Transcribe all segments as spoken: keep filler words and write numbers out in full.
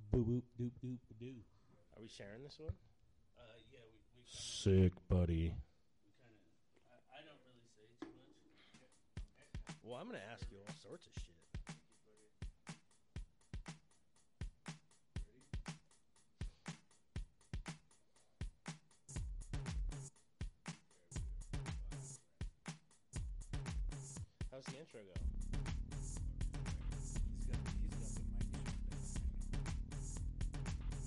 Boop boop doop doop doo. Are we sharing this one? Uh, yeah, we, we kinda, Sick, buddy. we kind of. I, I don't really say too much. Well, I'm gonna ask you all sorts of shit. How's the intro go? He's got, he's got the mic shut down.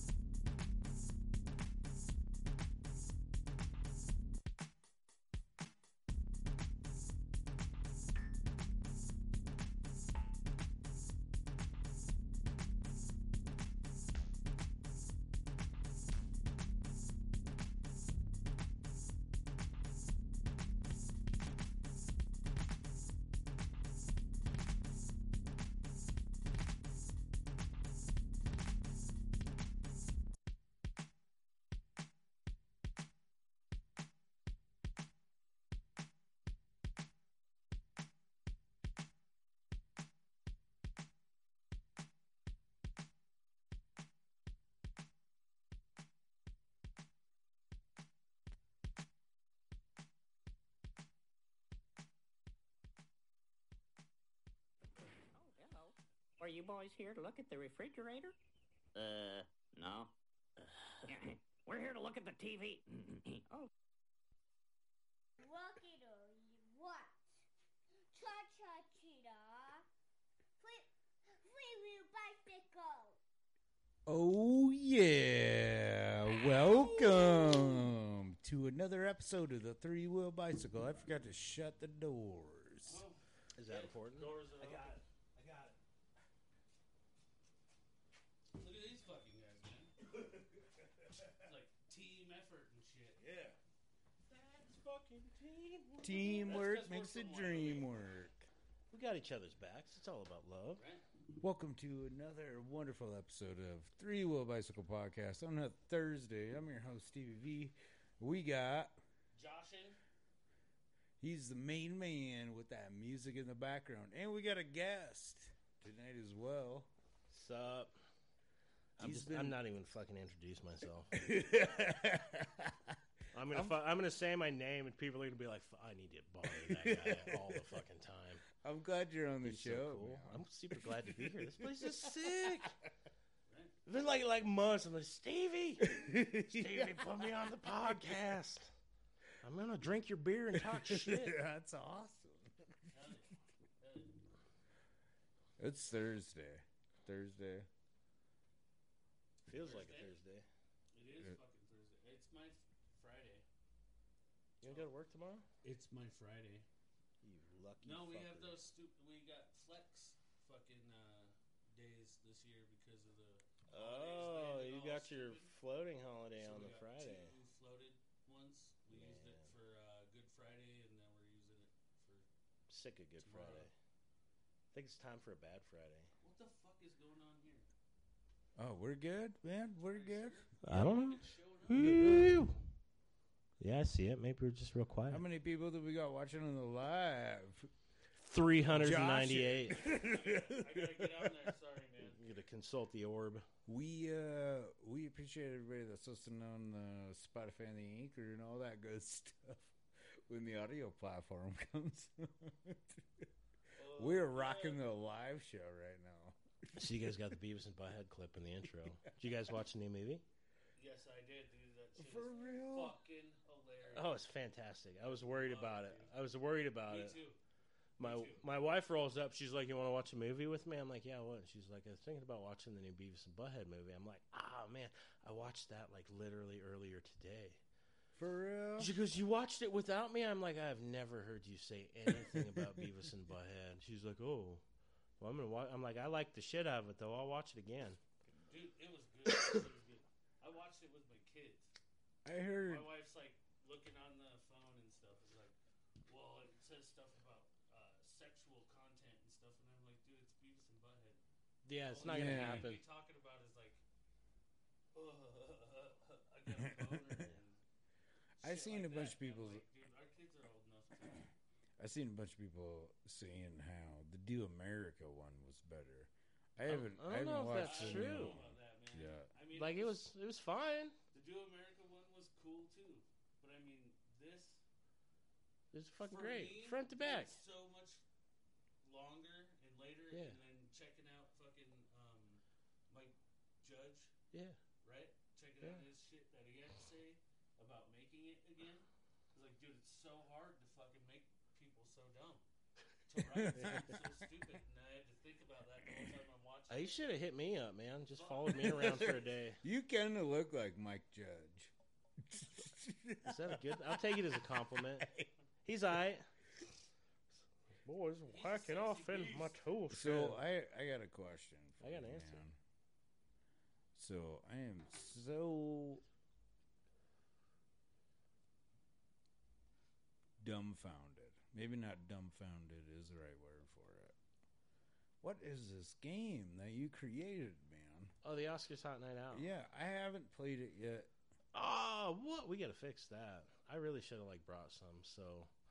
Are you boys here to look at the refrigerator? Uh, no. We're here to look at the T V. Oh, Rocket or what? Cha cha cheetah. Free, free wheel bicycle. Oh, yeah. Welcome to another episode of the Three Wheel Bicycle. I forgot to shut the doors. Is that important? Doors are I got open. it. I got it. Look at these fucking guys, man. It's like team effort and shit. Yeah. That's fucking team. Teamwork That's- that's makes the work for dream one. work. We got each other's backs. It's all about love. Right? Welcome to another wonderful episode of Three Wheel Bicycle Podcast. On a Thursday, I'm your host, Stevie V. We got, Joshin. he's the main man with that music in the background. And we got a guest tonight as well. Sup? I'm He's just. been- I'm not even fucking introduce myself. I'm gonna. Fu- I'm gonna say my name, and people are gonna be like, "F- "I need to bother that guy all the fucking time." I'm glad you're on the He's show. so cool. man. I'm super glad to be here. This place is sick. It's been like like months. I'm like, Stevie, Stevie, put me on the podcast. I'm gonna drink your beer and talk shit. That's awesome. It's Thursday. Thursday. Feels like a Thursday? Thursday. It is Yeah. fucking Thursday. It's my f- Friday. You gonna go to work tomorrow? It's my Friday. You lucky. No, we have fucker. those stupid. We got flex fucking uh, days this year because of the. Oh, holidays landing you all got your stupid. floating holiday So on we the got Friday. Two floated ones. We used it Man. for uh, Good Friday, and then we're using it for. Sick of Good Tomorrow. Friday. I think it's time for a Bad Friday. What the fuck is going on here? Oh, we're good, man. We're good. I don't know. It's showing up. Yeah, I see it. Maybe we're just real quiet. How many people do we got watching on the live? three hundred ninety-eight. I gotta get on there. Sorry, man. You gotta consult the orb. We uh we appreciate everybody that's listening on the Spotify and the Anchor and all that good stuff when the audio platform comes. We're rocking the live show right now. So you guys got the Beavis and Butthead clip in the intro. Did you guys watch the new movie? Yes, I did, dude. That shit For is real? fucking hilarious. Oh, it's fantastic. I was worried about it. I was worried about Me it. too. My Me too. my wife rolls up. She's like, "You want to watch a movie with me?" I'm like, "Yeah, what?" She's like, "I was thinking about watching the new Beavis and Butthead movie." I'm like, "Ah, man, I watched that like literally earlier today." For real? She goes, "You watched it without me?" I'm like, "I've never heard you say anything about Beavis and Butthead." She's like, "Oh, well, I'm gonna watch." I'm like, "I like the shit out of it, though. I'll watch it again." Dude, it was good. It was good. I watched it with my kids. I heard My wife's like looking on the phone and stuff. Is like, well, it says stuff about uh, sexual content and stuff, and I'm like, dude, it's Beavis and Butthead. Yeah, it's All not gonna Yeah. happen. Be talking about is like, uh, I got a boner. And I shit seen like a bunch that. of people's- I'm like, dude, our kids are old enough to. I seen a bunch of people saying how the Do America one was better. I I- haven't I don't I haven't know if watched that's the true. new I don't know one. about that, man. Like it was, it was fine. The Do America one was cool too, but I mean this. It was fucking for great, me, front to back. it's so much longer and later, Yeah. and then checking out fucking um, Mike Judge, Yeah, right? Checking Yeah. out his shit that he had to say about making it again. I was like, dude, it's so hard to fucking make people so dumb. To write something so stupid, and I had to think about that the whole time I'm watching. uh, he should have hit me up, man. Just followed me around for a day. You kind of look like Mike Judge. Is that a good? I'll take it as a compliment. He's alright. Boys, whacking off in my tool shed. So I I got a question. For I got an you, answer. man. So I am so dumbfounded. Maybe not dumbfounded is the right word for it. What is this game that you created, man? Oh, the Oscars Hot Night Out. Yeah, I haven't played it yet. Oh, what? We gotta fix that. I really should have like brought some. So,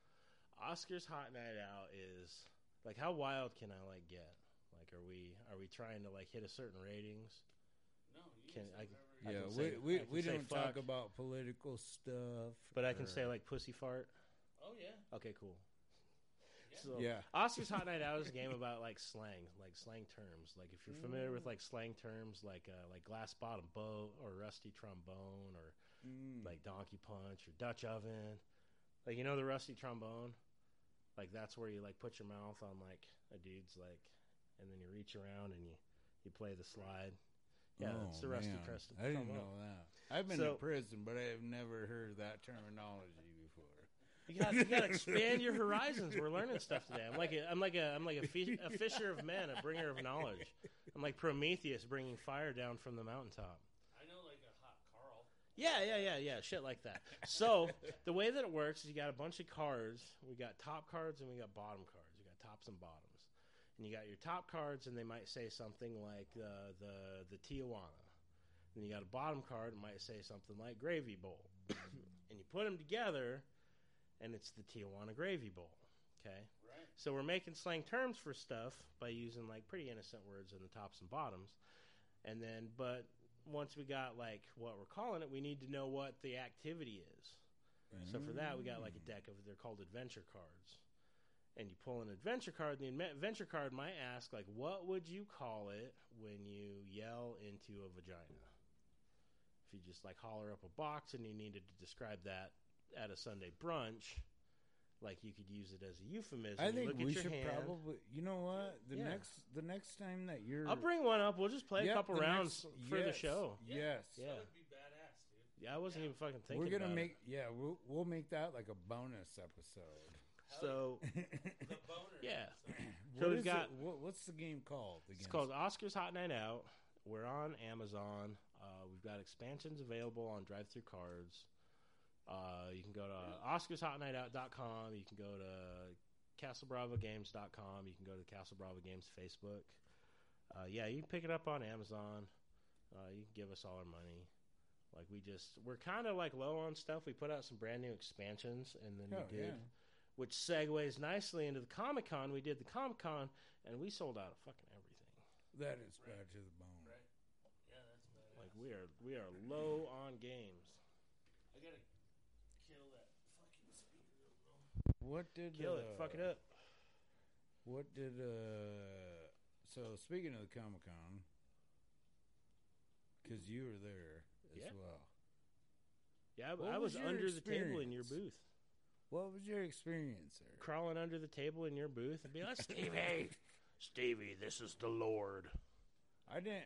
Oscars Hot Night Out is like, how wild can I like get? Like, are we are we trying to like hit a certain ratings? No, you Can can I- say whatever I you Yeah, can we say- we, I can we say don't talk fuck. about political stuff. But I can or- say like pussy fart. Oh yeah. Okay, cool. Yeah. So, Yeah. Oscars Hot Night Out is a game about like slang, like slang terms. Like if you're familiar with like slang terms, like uh, like glass bottom boat or rusty trombone or Mm. like donkey punch or Dutch oven. Like you know the rusty trombone, like that's where you like put your mouth on like a dude's like, and then you reach around and you you play the slide. Yeah, Oh, it's the rusty man. crust. I didn't trombone. know that. I've been So- to prison, but I have never heard that terminology before. You got you got to expand your horizons. We're learning stuff today. I'm like a, I'm like a I'm like a, fish, a fisher of men, a bringer of knowledge. I'm like Prometheus bringing fire down from the mountaintop. I know like a hot Carl. Yeah, yeah, yeah, yeah, shit like that. So the way that it works is you got a bunch of cards. We got top cards and we got bottom cards. You got tops and bottoms, and you got your top cards, and they might say something like uh, the the Tijuana. And you got a bottom card, it might say something like Gravy Bowl, and you put them together, and it's the Tijuana Gravy Bowl. Okay. Right. So we're making slang terms for stuff by using like pretty innocent words in the tops and bottoms. And then, but once we got like what we're calling it, we need to know what the activity is. So for that, we got like a deck of, they're called adventure cards. And you pull an adventure card, and the adventure card might ask, like, what would you call it when you yell into a vagina? If you just like holler up a box and you needed to describe that at a Sunday brunch, like you could use it as a euphemism. I You think look at we your should hand. probably. You know what? The Yeah. next the next time that you're, I'll bring one up. We'll just play Yeah, a couple the rounds next- for the yes, show. Yes. Yeah. That would be badass, dude. Yeah, I wasn't Yeah. even fucking thinking We're gonna about make. Yeah, we'll we'll make that like a bonus episode. it. So The boner. Yeah. episode. So What we've is got- it- what, what's the game called? it's again? called Oscars Hot Night Out. We're on Amazon. Uh, we've got expansions available on Drive Through Cards. Uh, you can go to oscars hot night out dot com. You can go to castle bravo games dot com. You can go to Castle Bravo Games Facebook. Uh, yeah, you can pick it up on Amazon. Uh, you can give us all our money. Like we just, we're kind of like low on stuff. We put out some brand new expansions, and then Oh, we did, yeah. which segues nicely into the Comic Con. We did the Comic Con, and we sold out of fucking everything. That is bad to the bone. Right. Yeah, that's badass. Like we are, we are low on games. I gotta kill that fucking speaker though. What did Kill uh, it, fuck it up. What did uh? So speaking of the Comic Con, because you were there as Yeah. well. Yeah, I, What I was was your under the table in your experience? booth, What was your experience there? crawling under the table in your booth, and be like, Stevie, Stevie, this is the Lord. I didn't.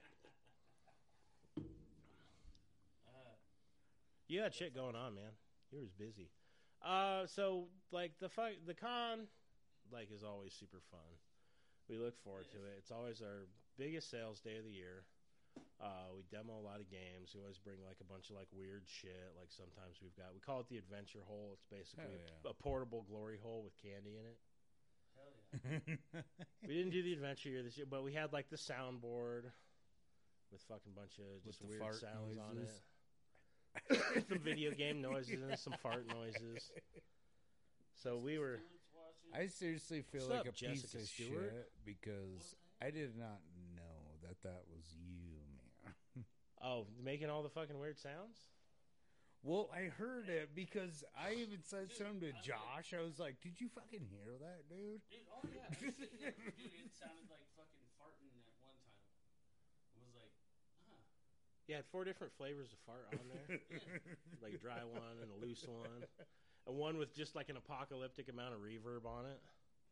Uh, You had shit going on, man. You was busy. Uh, so like the fu- the con, like is always super fun. We look forward to it. It's always our biggest sales day of the year. Uh, we demo a lot of games. We always bring like a bunch of like weird shit. Like sometimes we've got, we call it the adventure hole. It's basically Hell a, yeah. a portable glory hole with candy in it. hell yeah. We didn't do the adventure year this year, but we had like the soundboard with fucking bunch of With just the weird fart sounds on noises. it. Some video game noises and some fart noises. So we were. Stewart's watching. I seriously feel What's like up, a piece Jessica of Stewart? shit because I did not know that that was you, man. Oh, making all the fucking weird sounds? Well, I heard it because I even said Dude, something to I was Josh. I was like, "Did you fucking hear that, dude?" Dude, oh yeah. I was sitting there, dude, it sounded like fucking farting at one time. It was like, huh. You had four different flavors of fart on there. Like a dry one and a loose one. And one with just like an apocalyptic amount of reverb on it.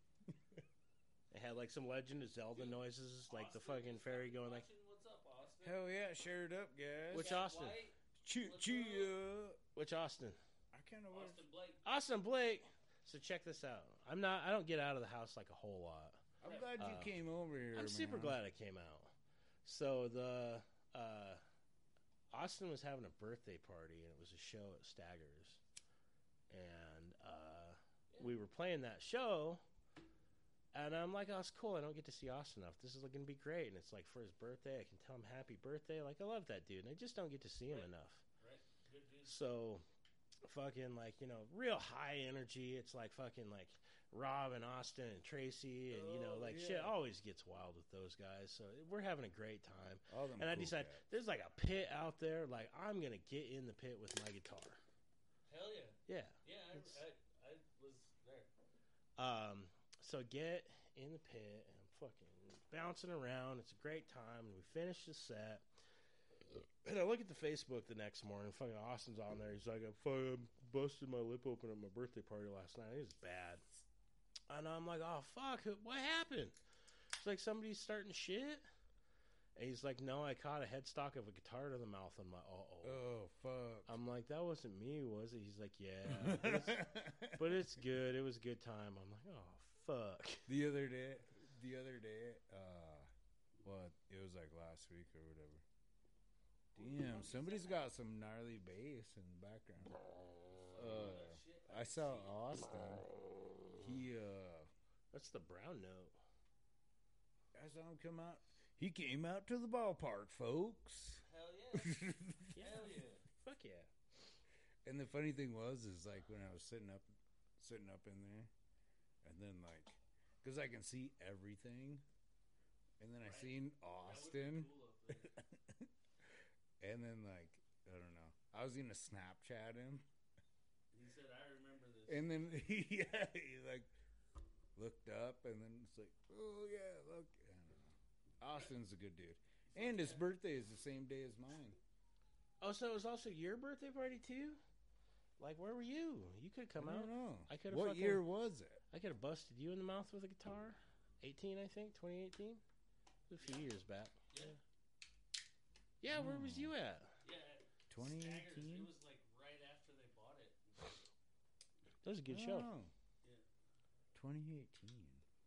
It had like some Legend of Zelda noises, like the Austin, fucking fairy going like, watching, what's up, Austin? Hell yeah, share it up, guys. Which Jack Austin? White, Cheer, What's cheer. which Austin? I kind of wish. Austin Blake. Austin Blake. So check this out. I'm not, I don't get out of the house like a whole lot. I'm glad you Uh, came over here. I'm super man. glad I came out. So the, uh, Austin was having a birthday party and it was a show at Staggers. And, uh, we were playing that show. And I'm like, oh, it's cool. I don't get to see Austin enough. This is going to be great. And it's like for his birthday, I can tell him happy birthday. Like, I love that dude. And I just don't get to see him Right. enough. Right. Good dude. So, fucking, like, you know, real high energy. It's like fucking, like, Rob and Austin and Tracy. And, you know, Oh, like, yeah. shit always gets wild with those guys. So, we're having a great time. All them And I cool decided, cats. there's like a pit out there. Like, I'm going to get in the pit with my guitar. Hell yeah. Yeah. Yeah, I, It's- I, I was there. Um, so get in the pit and I'm fucking bouncing around. It's a great time. And we finish the set. And I look at the Facebook the next morning. Fucking Austin's on there. He's like, I fucking busted my lip open at my birthday party last night. It was bad. And I'm like, oh, fuck. What happened? It's like somebody's starting shit. And he's like, no, I caught a headstock of a guitar to the mouth. I'm like, uh-oh. Oh fuck. I'm like, that wasn't me, was it? He's like, yeah. But it's, but it's good. It was a good time. I'm like, oh, fuck. The other day, the other day, uh, well, it was like last week or whatever. Damn, somebody's got some gnarly bass in the background. Uh, I saw Austin. He, uh, That's the brown note. I saw him come out. He came out to the ballpark, folks. Hell yeah. Yeah. Hell yeah. Fuck yeah. And the funny thing was, is like when I was sitting up, sitting up in there, and then like, because I can see everything, and then I Right. seen That would've Austin. been cool up there. And then, like, I don't know. I was going to Snapchat him. He said, I remember this. And then, he, yeah, he, like, looked up. And then it's like, oh, yeah, look. I don't know. Austin's a good dude. And his birthday is the same day as mine. Oh, so it was also your birthday party, too? Like, where were you? You could have come I out. don't know. I could've What fucking- year was it? I could have busted you in the mouth with a guitar. eighteen, I think. twenty eighteen. It was a few years back. Yeah. Yeah, where was you at? Yeah. twenty Staggers, eighteen? it was like right after they bought it. That was a good show. Oh. Yeah. twenty eighteen.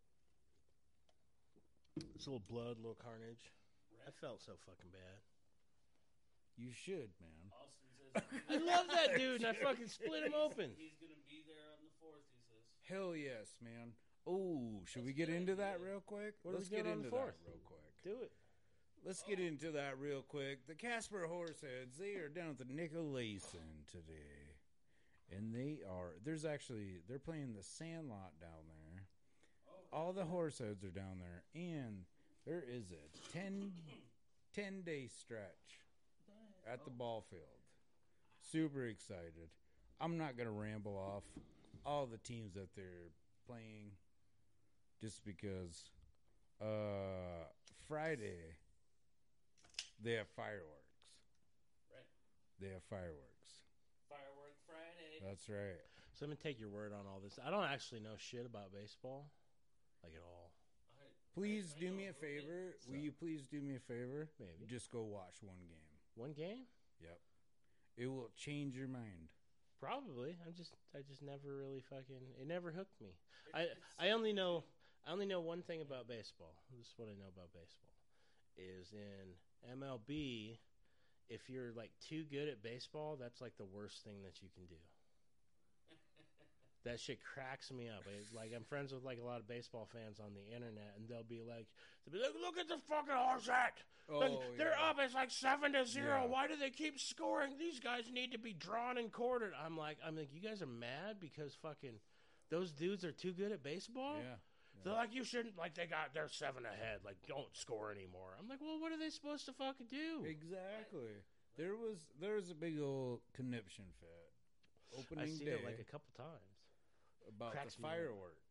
It's a little blood, a little carnage. I Right. felt so fucking bad. You should, man. Austin says, I love that dude, and I fucking split him open. he's going to be there on the fourth, he says. Hell yes, man. Oh, should we That's get good into that idea. real quick? What are we Let's get doing on the into fourth? that real quick. Do it. Let's get into that real quick. The Casper Horseheads, they are down at the Nicolason today. And they are, there's actually, they're playing the Sandlot down there. All the Horseheads are down there. And there is a ten, ten day stretch at the ball field. Super excited. I'm not going to ramble off all the teams that they're playing just because uh, Friday they have fireworks. Right. They have fireworks. Firework Friday. That's right. So I'm gonna take your word on all this. I don't actually know shit about baseball, like at all. I, Please I do know me a a little bit. favor. So- Will you please do me a favor? Maybe Just go watch one game. one game, Yep. It will change your mind. probably. I'm just, I just never really fucking. It never hooked me. It- I, it's- I only know, I only know one thing about baseball. This is what I know about baseball. Is in M L B, if you're like too good at baseball, that's like the worst thing that you can do. That shit cracks me up. It, like I'm friends with like a lot of baseball fans on the internet, and they'll be like, they'll be like "Look at the fucking Horset! Like, Oh, they're yeah. up. It's like seven to zero. Yeah. Why do they keep scoring? These guys need to be drawn and quartered." I'm like, I'm like, you guys are mad because fucking those dudes are too good at baseball. Yeah. They're like, you shouldn't, like, they got, they're seven ahead. Like, don't score anymore. I'm like, well, what are they supposed to fucking do? Exactly. There was there was a big old conniption fit opening I see day it like a couple times. about cracks the me up. fireworks.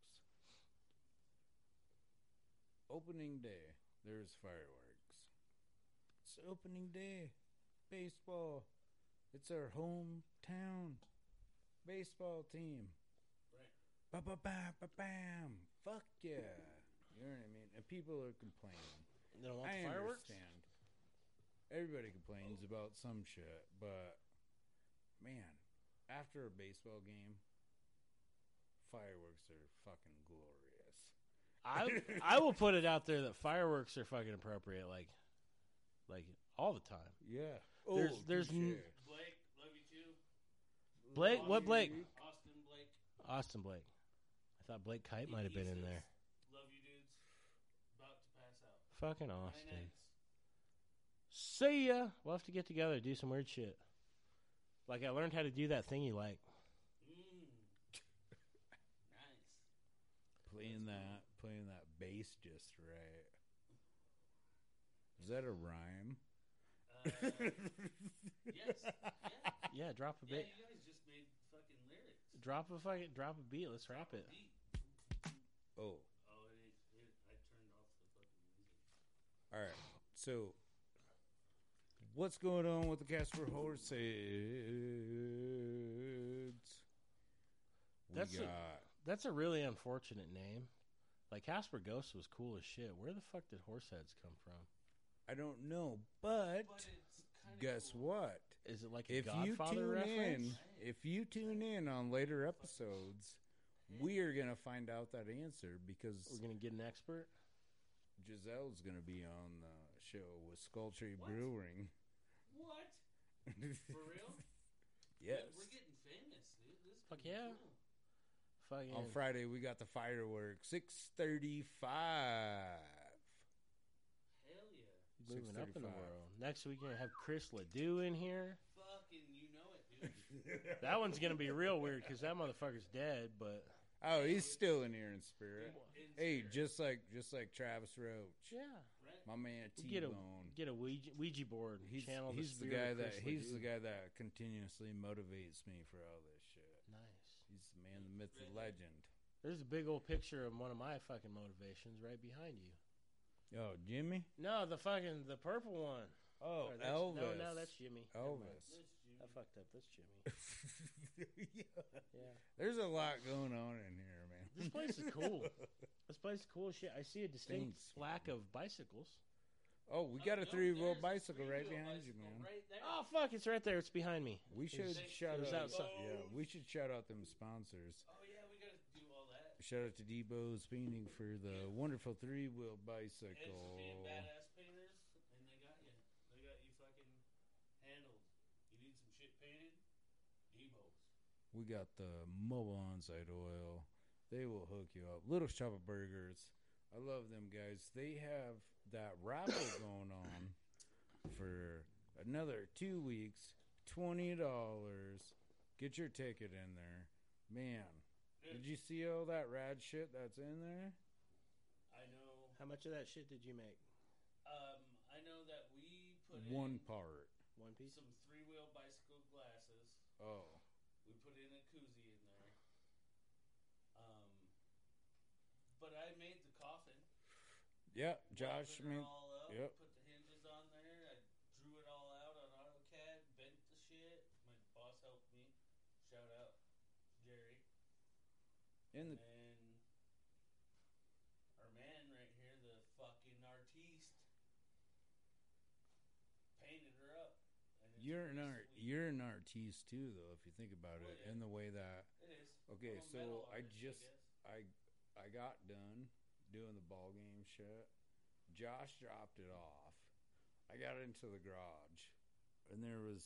Opening day, there's fireworks. It's opening day, baseball. It's our hometown baseball team. Right. Ba ba ba ba bam. Fuck yeah. You know what I mean? And people are complaining. They don't want I the fireworks? understand. Everybody complains about some shit, but man, after a baseball game, fireworks are fucking glorious. I I will put it out there that fireworks are fucking appropriate, like, like all the time. Yeah. There's- Oh, there's touche. n- Blake, love you too. Blake, what Blake? Austin, Blake. Austin Blake. I thought Blake Kite He- might have he been in says, there. Love you, dudes. About to pass out. Fucking Nine Austin. eggs. See ya. We'll have to get together, do some weird shit. Like I learned how to do that thing you like. Mm. Nice. Playing that, playing that bass just right. Is that a rhyme? Uh, yes. Yeah. Yeah, drop a Yeah, bit. you guys just made fucking lyrics. Drop a fucking drop a beat. Let's rap it. Beat. Oh, Oh, it ain't. It, I turned off the fucking music. all right. So, what's going on with the Casper Horseheads? We That's a- got That's a really unfortunate name. Like Casper Ghost was cool as shit. Where the fuck did Horseheads come from? I don't know, but But it's kind of guess cool. what? Is it like a If you Godfather tune reference? in, if you tune in on later episodes, we are gonna find out that answer because We're gonna get an expert. Giselle's gonna be on the show with Skulltree What? Brewing. What? For real? Yes. We're getting famous, dude. This is Fuck gonna be yeah. cool. Fucking On Friday we got the fireworks, six thirty-five. Hell yeah. moving up in the six thirty-five. world. Next week we're gonna have Chris Ledoux in here. Fucking, you know it, dude. That one's gonna be real weird because that motherfucker's dead. But Oh, he's still in here in spirit. In Hey, spirit, just like just like Travis Roach, yeah, right? my man we T get a Bone. get a Ouija, Ouija board. He's, channel he's the, spirit guy of that Chris he's Ledoux. the guy that continuously motivates me for all this shit. Nice. He's the man, the myth, the legend. There's a big old picture of one of my fucking motivations right behind you. Oh, Jimmy. No, the fucking the purple one. Oh, Or that's- Elvis. No, no, that's Jimmy. Never mind. Elvis. That's Jimmy. I fucked up. That's Jimmy. Yeah. Yeah. There's a lot going on in here, man. This place is cool. This place is cool as shit. I see a distinct Thanks. lack of bicycles. Oh, we Oh, got a no, three-wheel there's a bicycle right three-wheel behind you, bicycle man. Right there. Oh fuck! It's right there. It's behind me. We should Thanks shout to It was out. outside. Yeah, we should shout out them sponsors. Oh yeah, we gotta do all that. Shout out to Debo's Painting for the wonderful three-wheel And for bicycle. being badass painters, and they got you. They got you fucking handled. You need some shit painted? Debo's. We got the mobile on-site oil. They will hook you up. Little Shop of Burgers. I love them guys. They have that raffle going on for another two weeks. Twenty dollars. Get your ticket in there, man. Did you see all that rad shit that's in there? I know. How much of that shit did you make? Um, I know that we put One in part. One piece. some three-wheel bicycle glasses. Oh, We put in a koozie in there. Um, but I made the coffin. yeah. Josh, Welded I it mean, all up, yep. put the hinges on there. I drew it all out on AutoCAD, bent the shit. My boss helped me. Shout out Jerry. in the And our man right here, the fucking artiste, painted her up. And it's you're an pretty art. sweet. You're an artiste too, though. If you think about Well, it, yeah. in the way that It is. Okay, I'm a so metal I artist, just guess. I I got done doing the ball game shit. Josh dropped it off. I got into the garage, and there was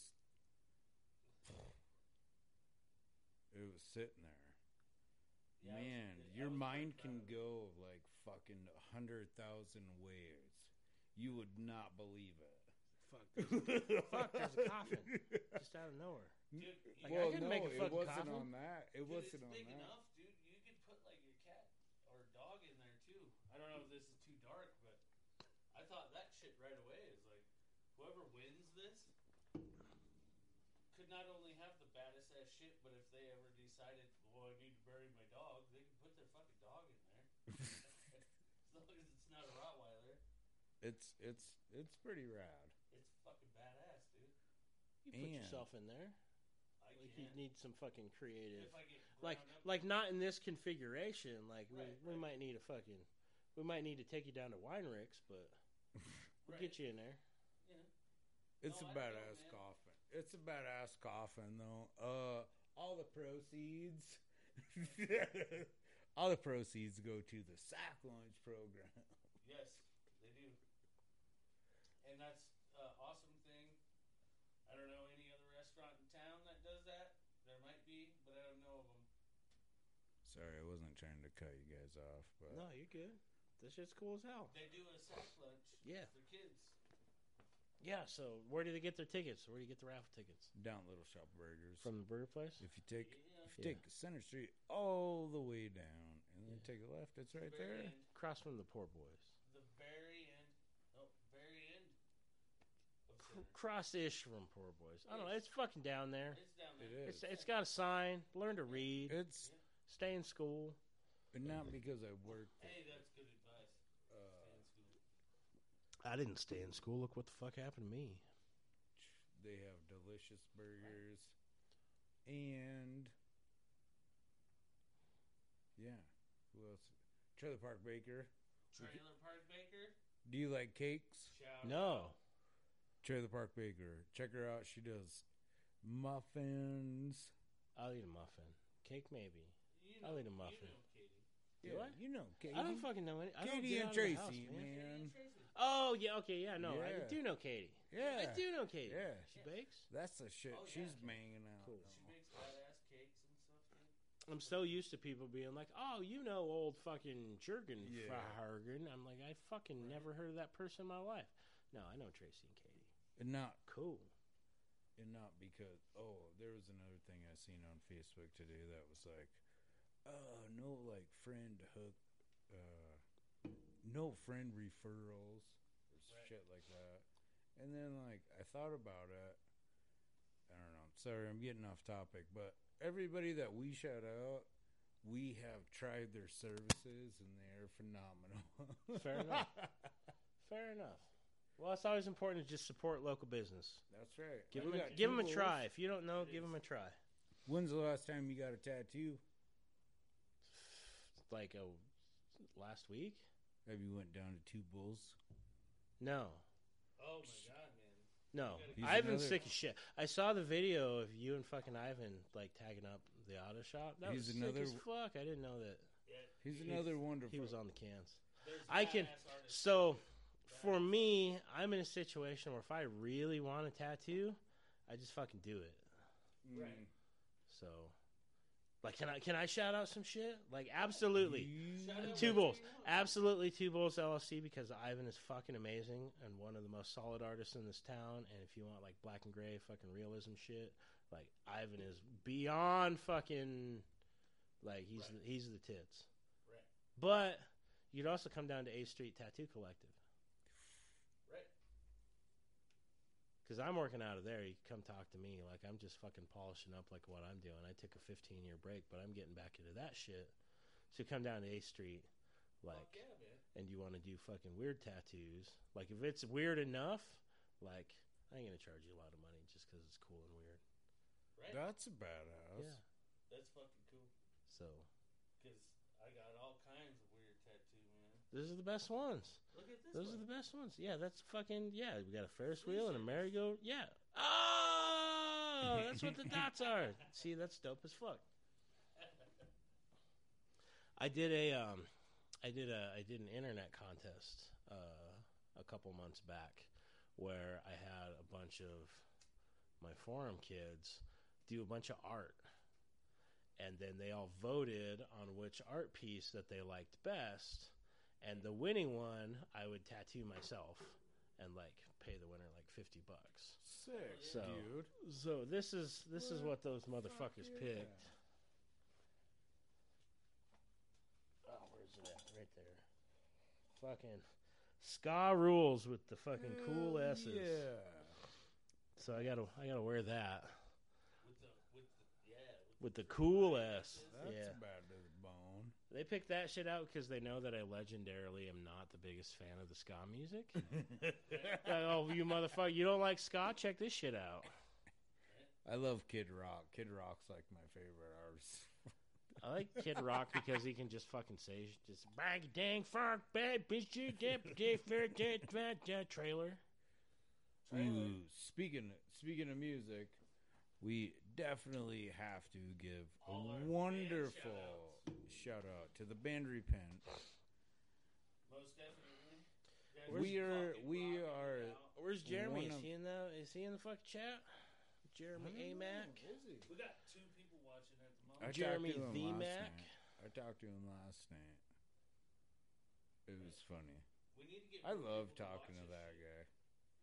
it was sitting there. Yeah, I was- Man, I your was mind pretty can proud of it. go like fucking a hundred thousand ways. You would not believe it. Fuck. There's, fuck. There's a coffin just out of nowhere. Dude, Like, you- I well, couldn't no, make a it fucking wasn't coffin. on that. It dude, wasn't it's on big that. enough, dude. You could put like your cat or dog in there know if this is too dark, but I thought that shit right away is like, whoever wins this could not only have the baddest ass shit, but if they ever decided, well, I need to bury my dog, they can put their fucking dog in there. As long as it's not a Rottweiler. It's it's it's pretty rad. It's fucking badass, dude. You put And- yourself in there. I Like can. you need some fucking creative. If I get Like ground up, like not in this configuration. Like we, Right, we right. might need a fucking. We might need to take you down to Weinrichs, but we'll Right. get you in there. yeah. It's No, a I don't, badass man. coffin. It's a badass coffin, though. Uh, all the proceeds, all the proceeds go to the Sack Lunch program. Yes, they do. And that's an awesome thing. I don't know any other restaurant in town that does that. There might be, but I don't know of them. Sorry, I wasn't trying to cut you guys off, but No, you're good. This shit's cool as hell. They do a sack lunch Yeah. for kids. Yeah. So where do they get their tickets? Where do you get the raffle tickets? down Little Shop Burgers. From the burger place. if you take Yeah. if you Yeah. take Center Street all the way down and then Yeah. take a left, it's right The very there. End, Across from the poor boys. the very end. No, very end. Of Cr- Center. cross-ish from poor boys. I don't know. It's fucking down there. It's down It there. is. It's it's got a sign. Learn to read. It's Stay in school. but not because I worked. Hey, that's good advice. Uh, Stay in school. I didn't stay in school. Look what the fuck happened to me. They have delicious burgers, and yeah, who else? Trailer Park Baker. Trailer Park Baker. Do you like cakes? Shout No. out. Trailer Park Baker. Check her out. She does muffins. I'll eat a muffin. Cake maybe. You I'll know, eat a muffin. You know Katie. Do yeah, I? you know Katie. I don't fucking know any. I don't Katie get and out of the Tracy, house, man. man. Katie and Tracy. Oh yeah. Okay. Yeah. No, I Yeah. do know Katie. Yeah, I do know Katie. Yeah, She bakes. that's the shit Oh, yeah. she's banging out. Cool. She makes badass cakes and stuff, dude. I'm so used to people being like, "Oh, you know, old fucking Jurgen Yeah. Frahagen." I'm like, I fucking never heard of that person in my life. No, I know Tracy and Katie. And not Cool. and not because oh, there was another thing I seen on Facebook today that was like, uh, no like friend hook, uh, no friend referrals or Right. shit like that. And then like I thought about it. I don't know. Sorry, I'm getting off topic, but everybody that we shout out, we have tried their services and they're phenomenal. Fair enough. Fair enough. Well, it's always important to just support local business. That's right. Give I them, a, got give two them a bulls. try. If you don't know, give them a try. When's the last time you got a tattoo? Like a last week? Have you went down to Two Bulls? Oh No, my god, man. no. He's Ivan's another- sick as shit. I saw the video of you and fucking Ivan like tagging up the auto shop. That He's was another- sick as fuck. I didn't know that Yeah, He's He's- another wonderful. he was on the cans. there's I can- badass artists. So, for me, I'm in a situation where if I really want a tattoo, I just fucking do it. Mm. Right. So, like, can I can I shout out some shit? Like, absolutely. You- Shout out Two whatever Bulls. you want. Absolutely Two Bulls L L C because Ivan is fucking amazing and one of the most solid artists in this town. And if you want, like, black and gray fucking realism shit, like, Ivan is beyond fucking, like, he's, Right. the, he's the tits. Right. But you'd also come down to A Street Tattoo Collective. Right. Because I'm working out of there. You can come talk to me. Like, I'm just fucking polishing up like what I'm doing. I took a fifteen-year break, but I'm getting back into that shit. So come down to A Street, like, Fuck yeah, man. and you want to do fucking weird tattoos. Like, if it's weird enough, like, I ain't going to charge you a lot of money just because it's cool and weird. Right. That's a badass. Yeah. That's fucking cool. So, Because I got all kinds of weird tattoo, man. those are the best ones. Look at this Those one. are the best ones. Yeah, that's fucking, yeah, we got a Ferris wheel and a merry-go. Yeah. Oh, that's what the dots are. See, that's dope as fuck. I did a, um, I did a, I did an internet contest uh, a couple months back where I had a bunch of my forum kids do a bunch of art. And then they all voted on which art piece that they liked best. And the winning one, I would tattoo myself and like pay the winner like fifty bucks. Sick, So, dude. so this is this is what those motherfuckers Fuck picked. yeah. Oh, where's it at? Right there. fucking ska rules with the fucking cool Hell S's. Yeah. So I gotta I gotta wear that With the with the yeah with, with the cool S. That's Yeah. bad to the bone. They picked that shit out because they know that I legendarily am not the biggest fan of the ska music. Like, oh, you motherfucker, you don't like ska? Check this shit out. I love Kid Rock. Kid Rock's like my favorite artist. I like Kid Rock because he can just fucking say just bang dang fuck bad bitch you dip dip that trailer. Ooh, speaking speaking of music, we definitely have to give All our a band wonderful shout out to the band Repent. most definitely. You guys We are are fucking we rocking it are out. Where's Jeremy? One Is of- he in the is he in the fucking chat? Jeremy A Mac. We got two people watching at the moment. I Jeremy talked to him the last Mac. night. I talked to him last night. It was funny. We need to get I more love people talking to watch that this guy.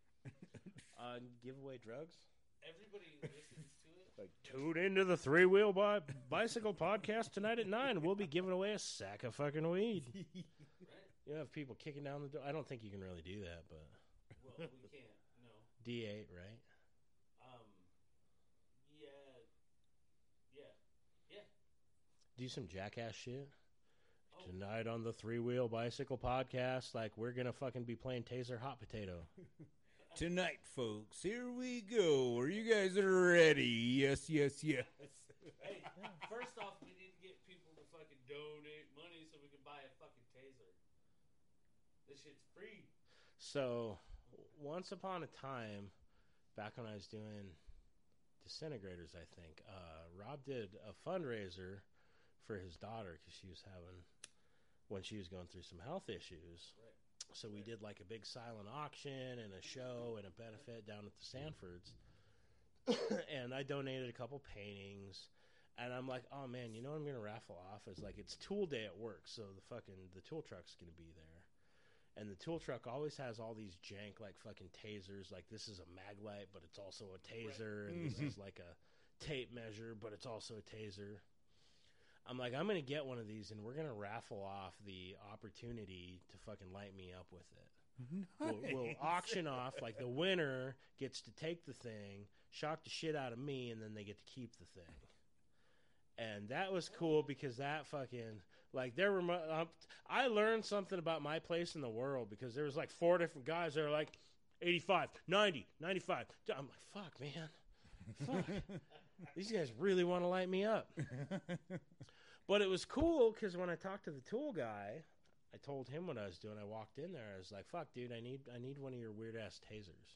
Uh, give away drugs. shit. Everybody listens to it. Like tune into the three wheel bi- bicycle podcast tonight at nine. We'll be giving away a sack of fucking weed. Right? You have people kicking down the door. I don't think you can really do that, but Well, we can't. No. D eight, right? Um. Yeah. Yeah. Yeah. Do some jackass shit. Oh. Tonight on the Three Wheel Bicycle Podcast, like we're gonna fucking be playing Taser Hot Potato. Tonight, folks, here we go. Are you guys ready? Yes, yes, yes. Hey, first off, we need to get people to fucking donate money so we can buy a fucking taser. This shit's free. So, once upon a time, back when I was doing Disintegrators, I think uh, Rob did a fundraiser for his daughter because she was having when she was going through some health issues. Right. So we did like a big silent auction and a show and a benefit down at the Sanfords. And I donated a couple paintings. And I'm like, oh man, you know what I'm going to raffle off? Is like, it's tool day at work. So the fucking, the tool truck's going to be there. And the tool truck always has all these jank, like fucking tasers. Like this is a Maglite, but it's also a taser. And this is like a tape measure, but it's also a taser. I'm like, I'm going to get one of these, and we're going to raffle off the opportunity to fucking light me up with it. We'll, we'll auction off, like, the winner gets to take the thing, shock the shit out of me, and then they get to keep the thing. And that was cool because that fucking, like, there were, um, I learned something about my place in the world because there was, like, four different guys that were like, eighty-five, ninety, ninety-five. I'm like, fuck, man. Fuck. These guys really want to light me up. But it was cool because when I talked to the tool guy, I told him what I was doing. I walked in there. I was like, fuck, dude, I need I need one of your weird-ass tasers.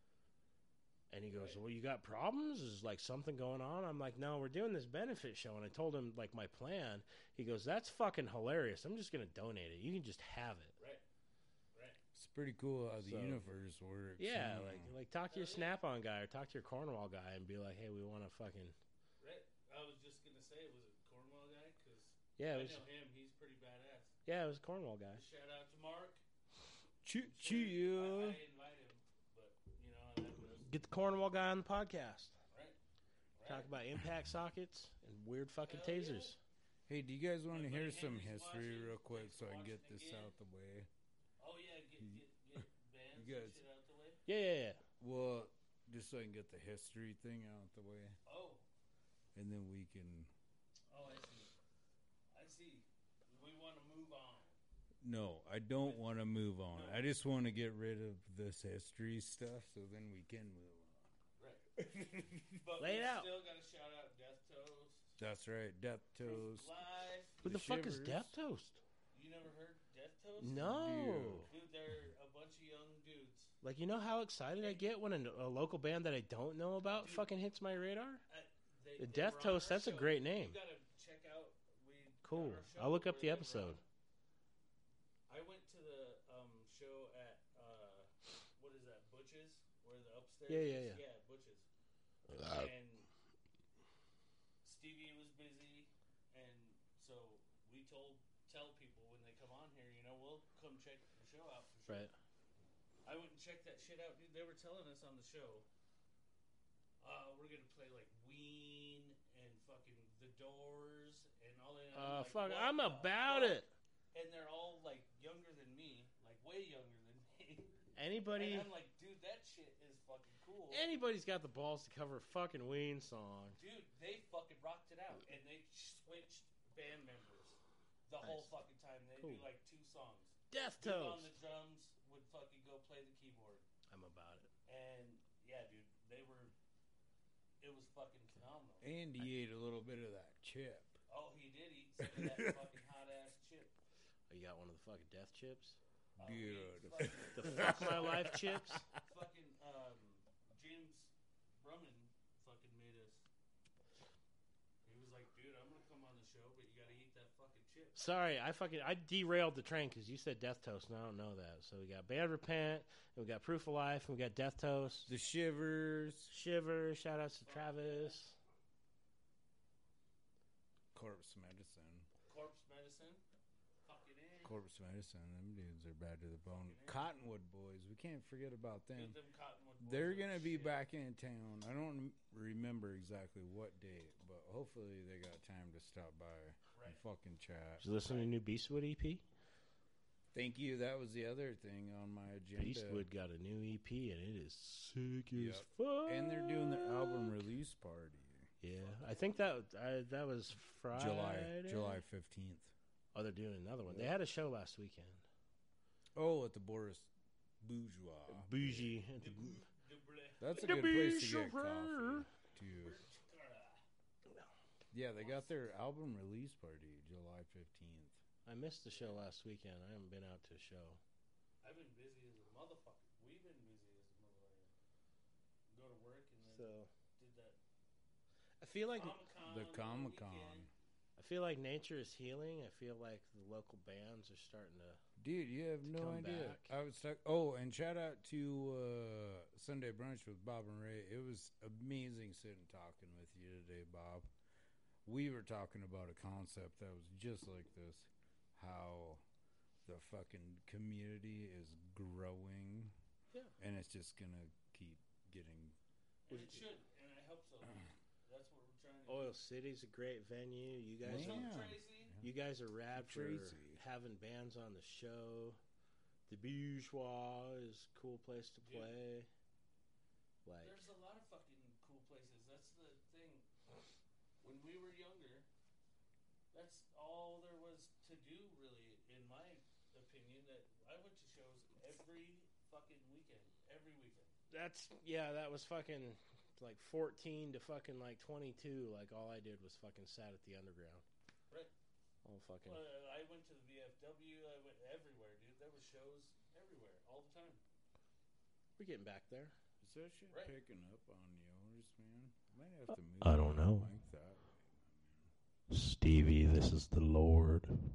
And he goes, well, you got problems? Is like something going on? I'm like, no, we're doing this benefit show. And I told him, like, my plan. He goes, that's fucking hilarious. I'm just going to donate it. You can just have it. Right. Right. It's pretty cool how the So- universe works. Yeah, you like know. like talk to your Snap-on guy or talk to your Cornwall guy and be like, hey, we want to fucking... Right. I was just gonna say, was it Cornwall guy? Because Yeah, I it was, know him. He's pretty badass. yeah, it was a Cornwall guy. Shout out to Mark. Choo- I'm sure- choo. I, I invite him, but you know how that goes. Get the Cornwall guy on the podcast. Right. Talk about impact sockets and weird fucking Hell yeah. tasers. Hey, do you guys want to My hear buddy some Henry's history watching. real quick Thanks so for I can get watching this again. out the way? Oh yeah, get get get bands You guys- and shit out the way. Yeah, yeah, yeah. Well, just so I can get the history thing out the way, Oh. and then we can. Oh, I see. I see. We want to move on. No, I don't want to move on. I just want to get rid of this history stuff, so then we can move on. Right. But Lay we it out. still got to shout out Death Toes. That's right, Death Toast. Live. Who the, The fuck is Shivers. Death Toast? You never heard Death Toast? No. Dude, they're a bunch of young dudes. Like, you know how excited I get when a, a local band that I don't know about fucking hits my radar? Uh, they, The they Death were on Toast, our that's a show. great name. You gotta check out. We Cool. got our show I'll look up where the they were episode. on. I went to the um, show at uh, what is that? Butch's, where the upstairs. Yeah, yeah, is? yeah. Yeah, Butch's. Uh, And Stevie was busy, and so we told tell people when they come on here, you know, we'll come check the show out for sure. Right. I went and checked that shit out, dude. They were telling us on the show, uh, we're gonna play like Ween and fucking The Doors and all that. Uh, like, fuck, what I'm the about fuck? it. And they're all like younger than me, way younger than me. Anybody, And I'm like, dude, that shit is fucking cool. anybody's got the balls to cover a fucking Ween song. Dude, they fucking rocked it out, and they switched band members the Nice. whole fucking time. They Cool. do like two songs. Death Dude on Toast. the drums would fucking go play the keyboard, I'm about it. and yeah, dude, they were. It was fucking phenomenal. Andy ate a little bit of that chip. Oh, he did eat some of that fucking hot ass chip. Oh, you got one of the fucking death chips? Uh, we ate Beautiful. fucking- The fuck my life chips? Fucking um, James Brumman fucking made us. He was like, dude, I'm gonna come on the show, but you gotta eat that fucking chip. Sorry, I fucking I derailed the train because you said Death Toast, and I don't know that. So we got Band Repent, and we got Proof of Life, and we got Death Toast, The Shivers. Shiver. Shout outs to Travis. Corpse Medicine. Corpse Medicine. Fucking A. Corpse Medicine. Them dudes are bad to the bone. Fucking A. Cottonwood Boys. We can't forget about them. Dude, them Cottonwood Boys They're are going to be shit. back in town. I don't remember exactly what date, but hopefully they got time to stop by Right. and fucking chat. Did you listen to the new Beastwood E P? Thank you. That was the other thing on my agenda. Beastwood got a new E P, and it is sick as Yep. fuck. And they're doing their album release party. Yeah, I think that I, that was Friday. July July fifteenth. Oh, they're doing another one. They had a show last weekend. Oh, at the Boris Bourgeois. Bougie. Dublé. That's a The good place to Bougie get Chauffeur. coffee, too. Yeah, they got their album release party July fifteenth. I missed the show last weekend. I haven't been out to a show. I've been busy as a motherfucker. We've been busy as a motherfucker. Go to work and then So did that I feel like Comic-Con The on the Comic Con. weekend. I feel like nature is healing. I feel like the local bands are starting to. Dude, you have no come idea. back. I was stuck. Oh, and shout out to uh, Sunday Brunch with Bob and Ray. It was amazing sitting talking with you today, Bob. We were talking about a concept that was just like this: how the fucking community is growing, Yeah. and it's just gonna keep getting. And it should, and I hope so. That's what we're trying to Oil City's a great venue. You do. guys, What's up, Yeah. Tracy? you guys are rad for Tracy. having bands on the show. The Bourgeois is a cool place to Dude. play. Like, There's a lot of fucking cool places. That's the thing. When we were younger, that's all there was to do, really, in my opinion. That I went to shows every fucking weekend, every weekend. that's yeah, that was fucking like fourteen to fucking like twenty-two. Like all I did was fucking sat at the underground. Right. All fucking. Uh, I went to the V F W. I went everywhere, dude. There were shows everywhere, all the time. We're getting back there. Is that shit Right. picking up on yours, man? Might have to move. I don't my know. mic that way. Stevie, this is the Lord. I,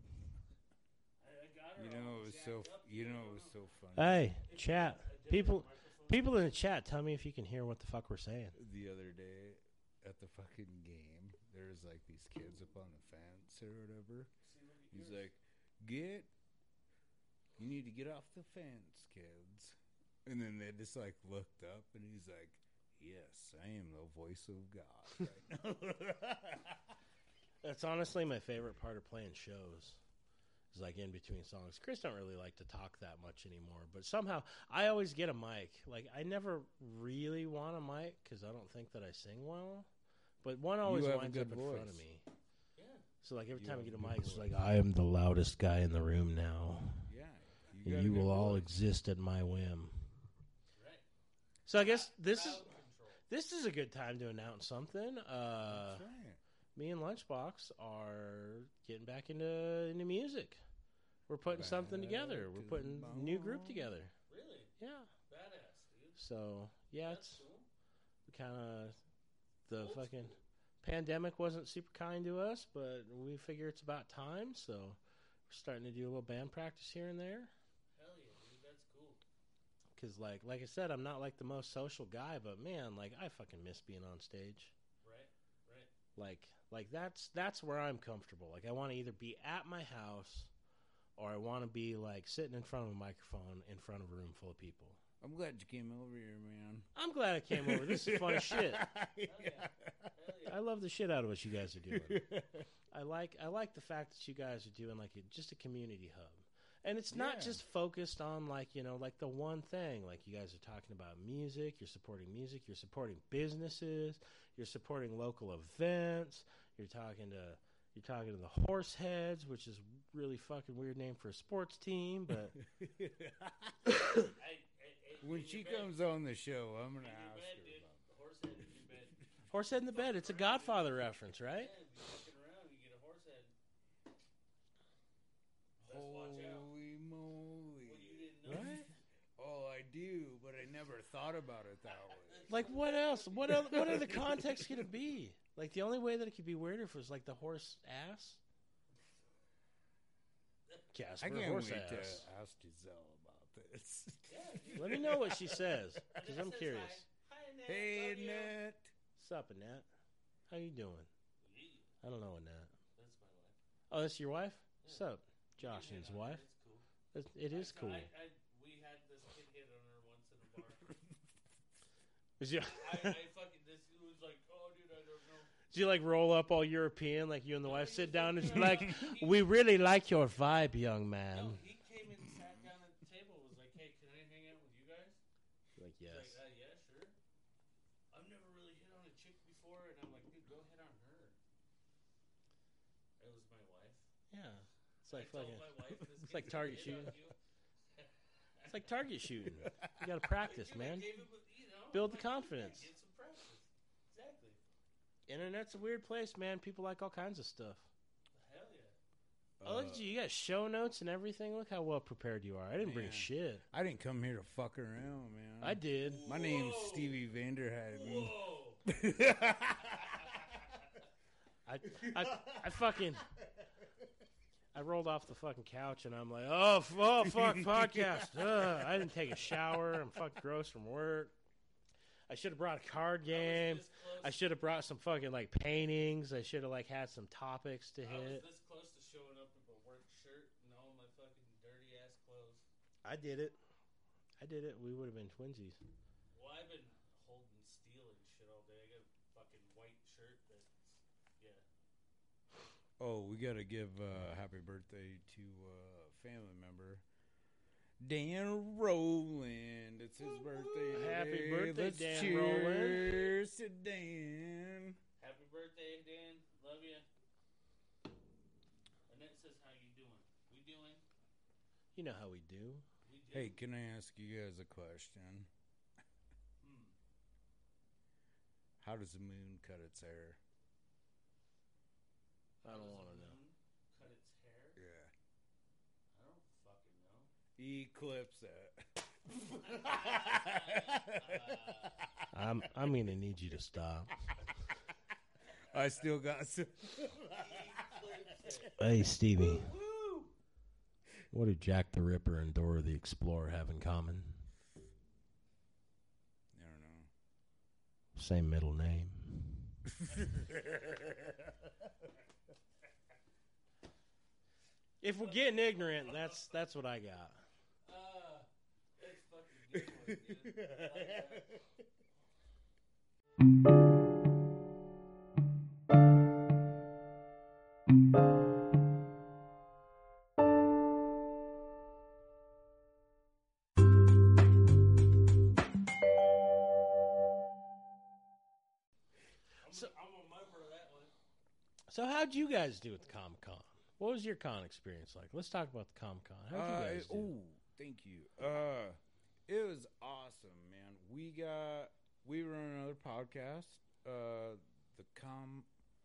I got her You know, all it was so. jacked up, You dude. know, I it don't was know. so funny. Hey, If you chat. have a different People, microphone, people in the chat, tell me if you can hear what the fuck we're saying. The other day at the fucking game, there was like these kids up on the fence or whatever. see, look at He's yours. like, "Get, you need to get off the fence, kids." And then they just like looked up, and he's like, "Yes, I am the voice of God right now." That's honestly my favorite part of playing shows. Is like in between songs. Chris don't really like to talk that much anymore, but somehow I always get a mic. Like I never really want a mic because I don't think that I sing well. But one always have a winds good up in front voice. of me. Yeah. So like every You time I have get a a good mic, it's voice. like I am the loudest guy in the room now, Yeah, and got a you good will all voice. exist at my whim. Right. So I guess this is Crowd control. this is a good time to announce something. Uh, That's right. me and Lunchbox are getting back into into music. We're putting something Back together. We're to putting the a new group bone. together. Really? Yeah. Badass, dude. So yeah, That's it's cool. kind of the Old fucking school. pandemic wasn't super kind to us, but we figure it's about time. So we're starting to do a little band practice here and there. Hell yeah, dude. That's cool. Cause like like I said, I'm not like the most social guy, but man, like I fucking miss being on stage. Right. Right. Like like that's that's where I'm comfortable. Like I want to either be at my house or I want to be like sitting in front of a microphone in front of a room full of people. I'm glad you came over here, man. I'm glad I came over. This is fun as shit. Hell yeah. Hell yeah. I love the shit out of what you guys are doing. I like I like the fact that you guys are doing like a, just a community hub. And it's not Yeah. just focused on, like, you know, like the one thing. Like, you guys are talking about music. You're supporting music. You're supporting businesses. You're supporting local events. You're talking to you're talking to the Horseheads, which is really fucking weird name for a sports team. But I, I, I, When in she your bed, comes on the show, I'm in gonna your ask bed, her dude. about Horsehead in your bed. Horsehead in the bed. It's a Godfather reference, right? Yeah, if you're fucking around, you get a horse head. that. Best watch out. Holy moly! What you didn't know. What? Oh, I do, but I never thought about it that way. Like, what else? What other, what other context could it be? Like, the only way that it could be weirder if it was like the horse ass. Casper, I can't horse wait ass. to ask Giselle about this. Yeah, dude. Let me know what she says, because Annette I'm says curious. Hi. Hi, Annette. Hey, Love you. Annette. What's up, Annette? How you doing? Yeah, I don't know Annette. that's my wife. Oh, that's your wife? What's Yeah. up? Josh and his Yeah, wife. It's cool. It's, it is I- cool. I, I, we had this kid hit on her once in a bar. Is you, I, I fucking, this it was like, oh, dude, I don't know. did you like roll up all European, like you and the No, wife he sit was down and like, be like, he- we really like your vibe, young man. No, he came and sat down at the table. Was like, hey, can I hang out with you guys? Like, He's yes. like, uh, yeah, sure. I've never really hit on a chick before, and I'm like, dude, go hit on her. It was my wife. Yeah. It's like I told fucking. my wife this it's kid's like gonna target hit on shooting. you. It's like target shooting. You got to practice, Dude, I man. gave him a- you know, Build I'm the like, confidence. Get some practice. Exactly. Internet's a weird place, man. People like all kinds of stuff. Hell yeah. Oh, look at you. You got show notes and everything. Look how well prepared you are. I didn't bring Man. shit. I didn't come here to fuck around, man. I did. My name's Whoa. Stevie Vanderheiden. Whoa. I, I, I fucking. I rolled off the fucking couch and I'm like, oh, f- oh fuck, podcast. Ugh. I didn't take a shower. I'm fucking gross from work. I should have brought a card game. This close. I should have brought some fucking like paintings. I should have like had some topics to I was hit. this close to showing up with a work shirt and all my fucking dirty ass clothes. I did it. I did it. We would have been twinsies. Well, I've been holding steel and shit all day. I got a fucking white shirt that's, yeah. Oh, we gotta give uh, happy birthday to uh, family member Dan Rowland. It's his birthday. Happy today. birthday, Let's Dan cheers to Dan. Happy birthday, Dan. Love you. Annette says, how you doing? We doing? You know how we do. We do. Hey, can I ask you guys a question? Hmm. How does the moon cut its hair? I don't Does want to the know. moon cut its hair? Yeah. I don't fucking know. Eclipse it. I'm I'm gonna need you to stop. I still got some. Hey Stevie, what do Jack the Ripper and Dora the Explorer have in common? I don't know. Same middle name. If we're getting ignorant, that's that's what I got. Uh, that's fucking good one, dude. I like that. I'm, So- I'm a member of that one. So how'd you guys do at the Comic Con? What was your con experience like? Let's talk about the Comic Con. How'd you Uh, guys it- do? ooh, thank you. Uh, it was awesome, man. We got we run another podcast. Uh, the com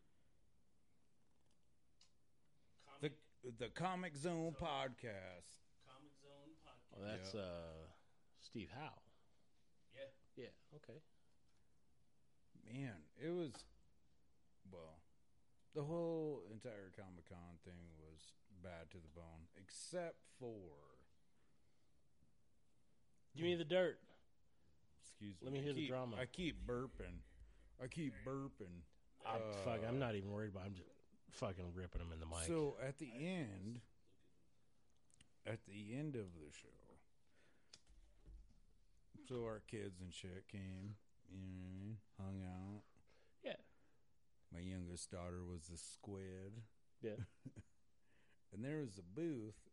the Comic, the Comic Zone Zone. podcast. Comic Zone podcast. Oh, that's Yeah. uh, Steve Howe. Yeah. Yeah. Okay. Man, it was well. The whole entire Comic Con thing was bad to the bone, except for. Give me the dirt. Excuse me. Let me I hear the keep- drama. I keep burping. I keep burping. I'm, Uh, fuck, I'm not even worried about. I'm just fucking ripping him in the mic. So at the end, at the end of the show, so our kids and shit came, you know what I mean, hung out. Yeah. My youngest daughter was the squid. Yeah. And there was a booth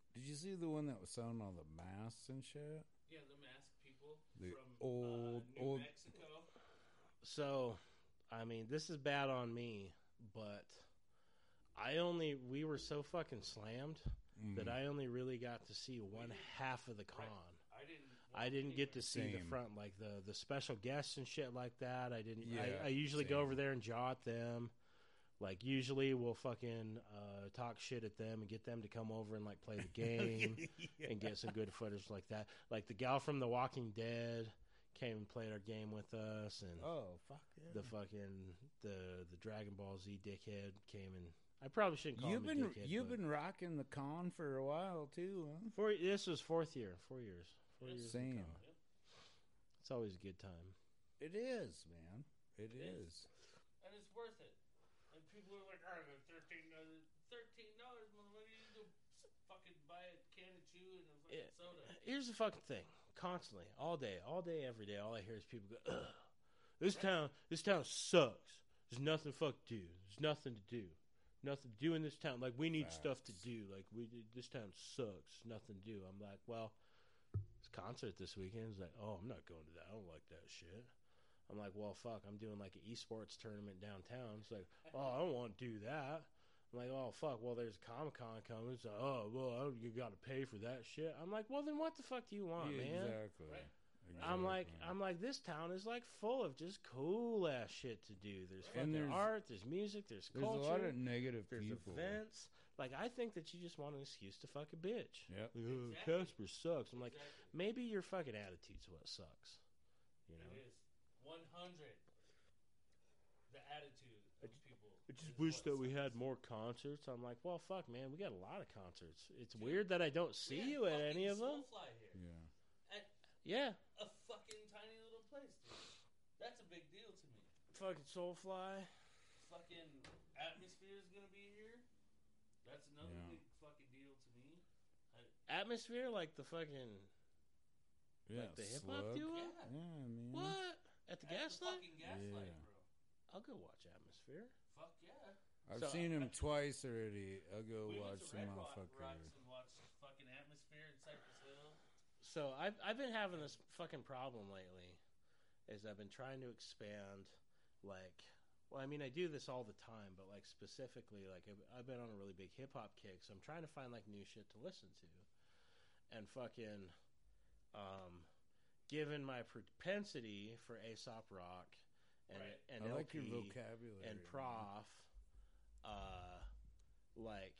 Did you see the one that was selling all the masks and shit? Yeah, the masked people The from old, uh, New old. Mexico. So, I mean, this is bad on me, but I only we were so fucking slammed Mm, that I only really got to see one didn't- half of the con. I didn't. I didn't get to see the Same. front, like the the special guests and shit like that. I didn't. Yeah, I, I usually go same. over there and jaw at them. Like usually we'll fucking uh, talk shit at them and get them to come over and like play the game and get some good footage like that. Like the gal from The Walking Dead came and played our game with us, and Oh, fuck yeah. the fucking the the Dragon Ball Z dickhead came and I probably shouldn't call You've him been a dickhead. you've but been rocking the con for a while too, huh? four, this was fourth year, four years, four years. of the Same. con. It's always a good time. It is, man. It It is. is. And it's worth it. And people are like, oh, the thirteen dollars, thirteen dollars, what do you do? Fucking buy a can of chew and a fucking Yeah. soda. Here's the fucking thing. Constantly, all day, all day, every day, all I hear is people go, ugh, this town, this town sucks. There's nothing to fuck do. There's nothing to do. Nothing to do in this town. Like, we need stuff to Facts. do. Like, we this town sucks. Nothing to do. I'm like, well, this concert this weekend. He's like, oh, I'm not going to that. I don't like that shit. I'm like, well, fuck, I'm doing like an esports tournament downtown. It's like, oh, I don't want to do that. I'm like, oh, fuck, well, there's Comic-Con coming. It's like, oh, well, I don't- you got to pay for that shit. I'm like, well, then what the fuck do you want, Yeah, man? Exactly. Right. I'm like, Exactly. I'm like, this town is like full of just cool ass shit to do. There's And fucking there's- art, there's music, there's, There's culture, a lot of negative there's people. events. Like, I think that you just want an excuse to fuck a bitch. Yep. Like, oh, Exactly. Casper sucks. I'm like, Exactly. maybe your fucking attitude's what sucks. You know. It is. one hundred. The attitude of people. I just is wish what that we sucks. had more concerts. I'm like, well, fuck, man, we got a lot of concerts. It's Dude, weird that I don't We see had you at fucking any of them. Soulfly here. Yeah. At Yeah, a fucking tiny little place, dude. That's a big deal to me. fucking Soulfly. Fucking Atmosphere is gonna be here. That's another Yeah. big fucking deal to me. Atmosphere, like the fucking Yeah. like the hip hop Slug. duo. Yeah. Yeah, man. What at the At Gaslight? fucking Gaslight, Yeah. bro. I'll go watch Atmosphere. Fuck yeah. I've So- seen him twice already. I'll go we watch went to some Red Rock, Rocks motherfuckers. and watched fucking Atmosphere in Cypress Hill. So I've I've been having this fucking problem lately, is I've been trying to expand, like, well, I mean I do this all the time, but like specifically, like I've, I've been on a really big hip hop kick, so I'm trying to find like new shit to listen to, and fucking, um, given my propensity for Aesop Rock, and Right. and I like your L P vocabulary. and man. Prof, uh, like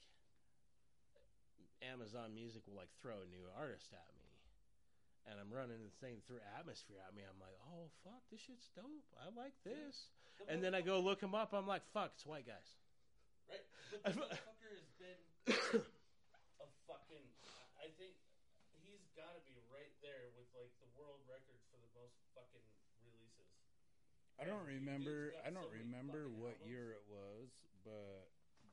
Amazon Music will like throw a new artist at me, and I'm running the thing through Atmosphere at me. I'm like, oh fuck, this shit's dope. I like this. The And then I go look him up. I'm like, fuck, it's white guys. Right? But the motherfucker has been a fucking. I think he's got to be right there with like the world record for the most fucking releases. I don't Dude's remember. got I don't so many remember fucking what albums. year it was, but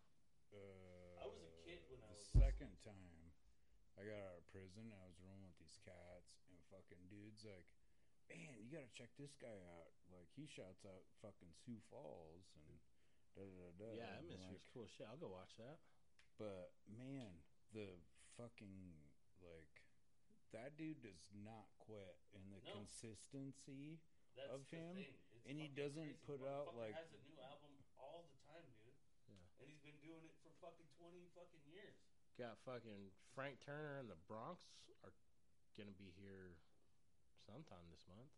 uh, I was a kid when I the was second time I got out of prison. I was rolling with these cats, and fucking dudes like, man, you gotta check this guy out. Like he shouts out fucking Sioux Falls and da da da da. Yeah, and, Atmosphere's like, cool shit. I'll go watch that. But man, the fucking like that dude does not quit, and the No. consistency. That's Of the him, thing. It's and he fucking doesn't crazy. put out, Motherfucker like- has a new album all the time, dude. Yeah. And he's been doing it for fucking twenty fucking years. Got fucking Frank Turner and the Bronx are gonna be here sometime this month.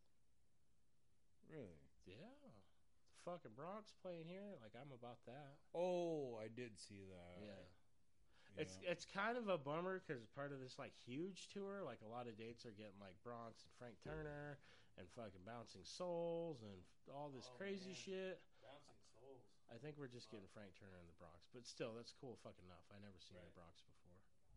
Really? Yeah. The fucking Bronx playing here. Like, I'm about that. Oh, I did see that. Yeah. Yeah. It's it's kind of a bummer because part of this like huge tour, like a lot of dates are getting like Bronx and Frank Turner and fucking Bouncing Souls and f- all this Oh, crazy man. shit. Bouncing Souls. I think we're just getting Frank Turner in the Bronx, but still, that's cool fucking enough. I never seen Right. the Bronx before.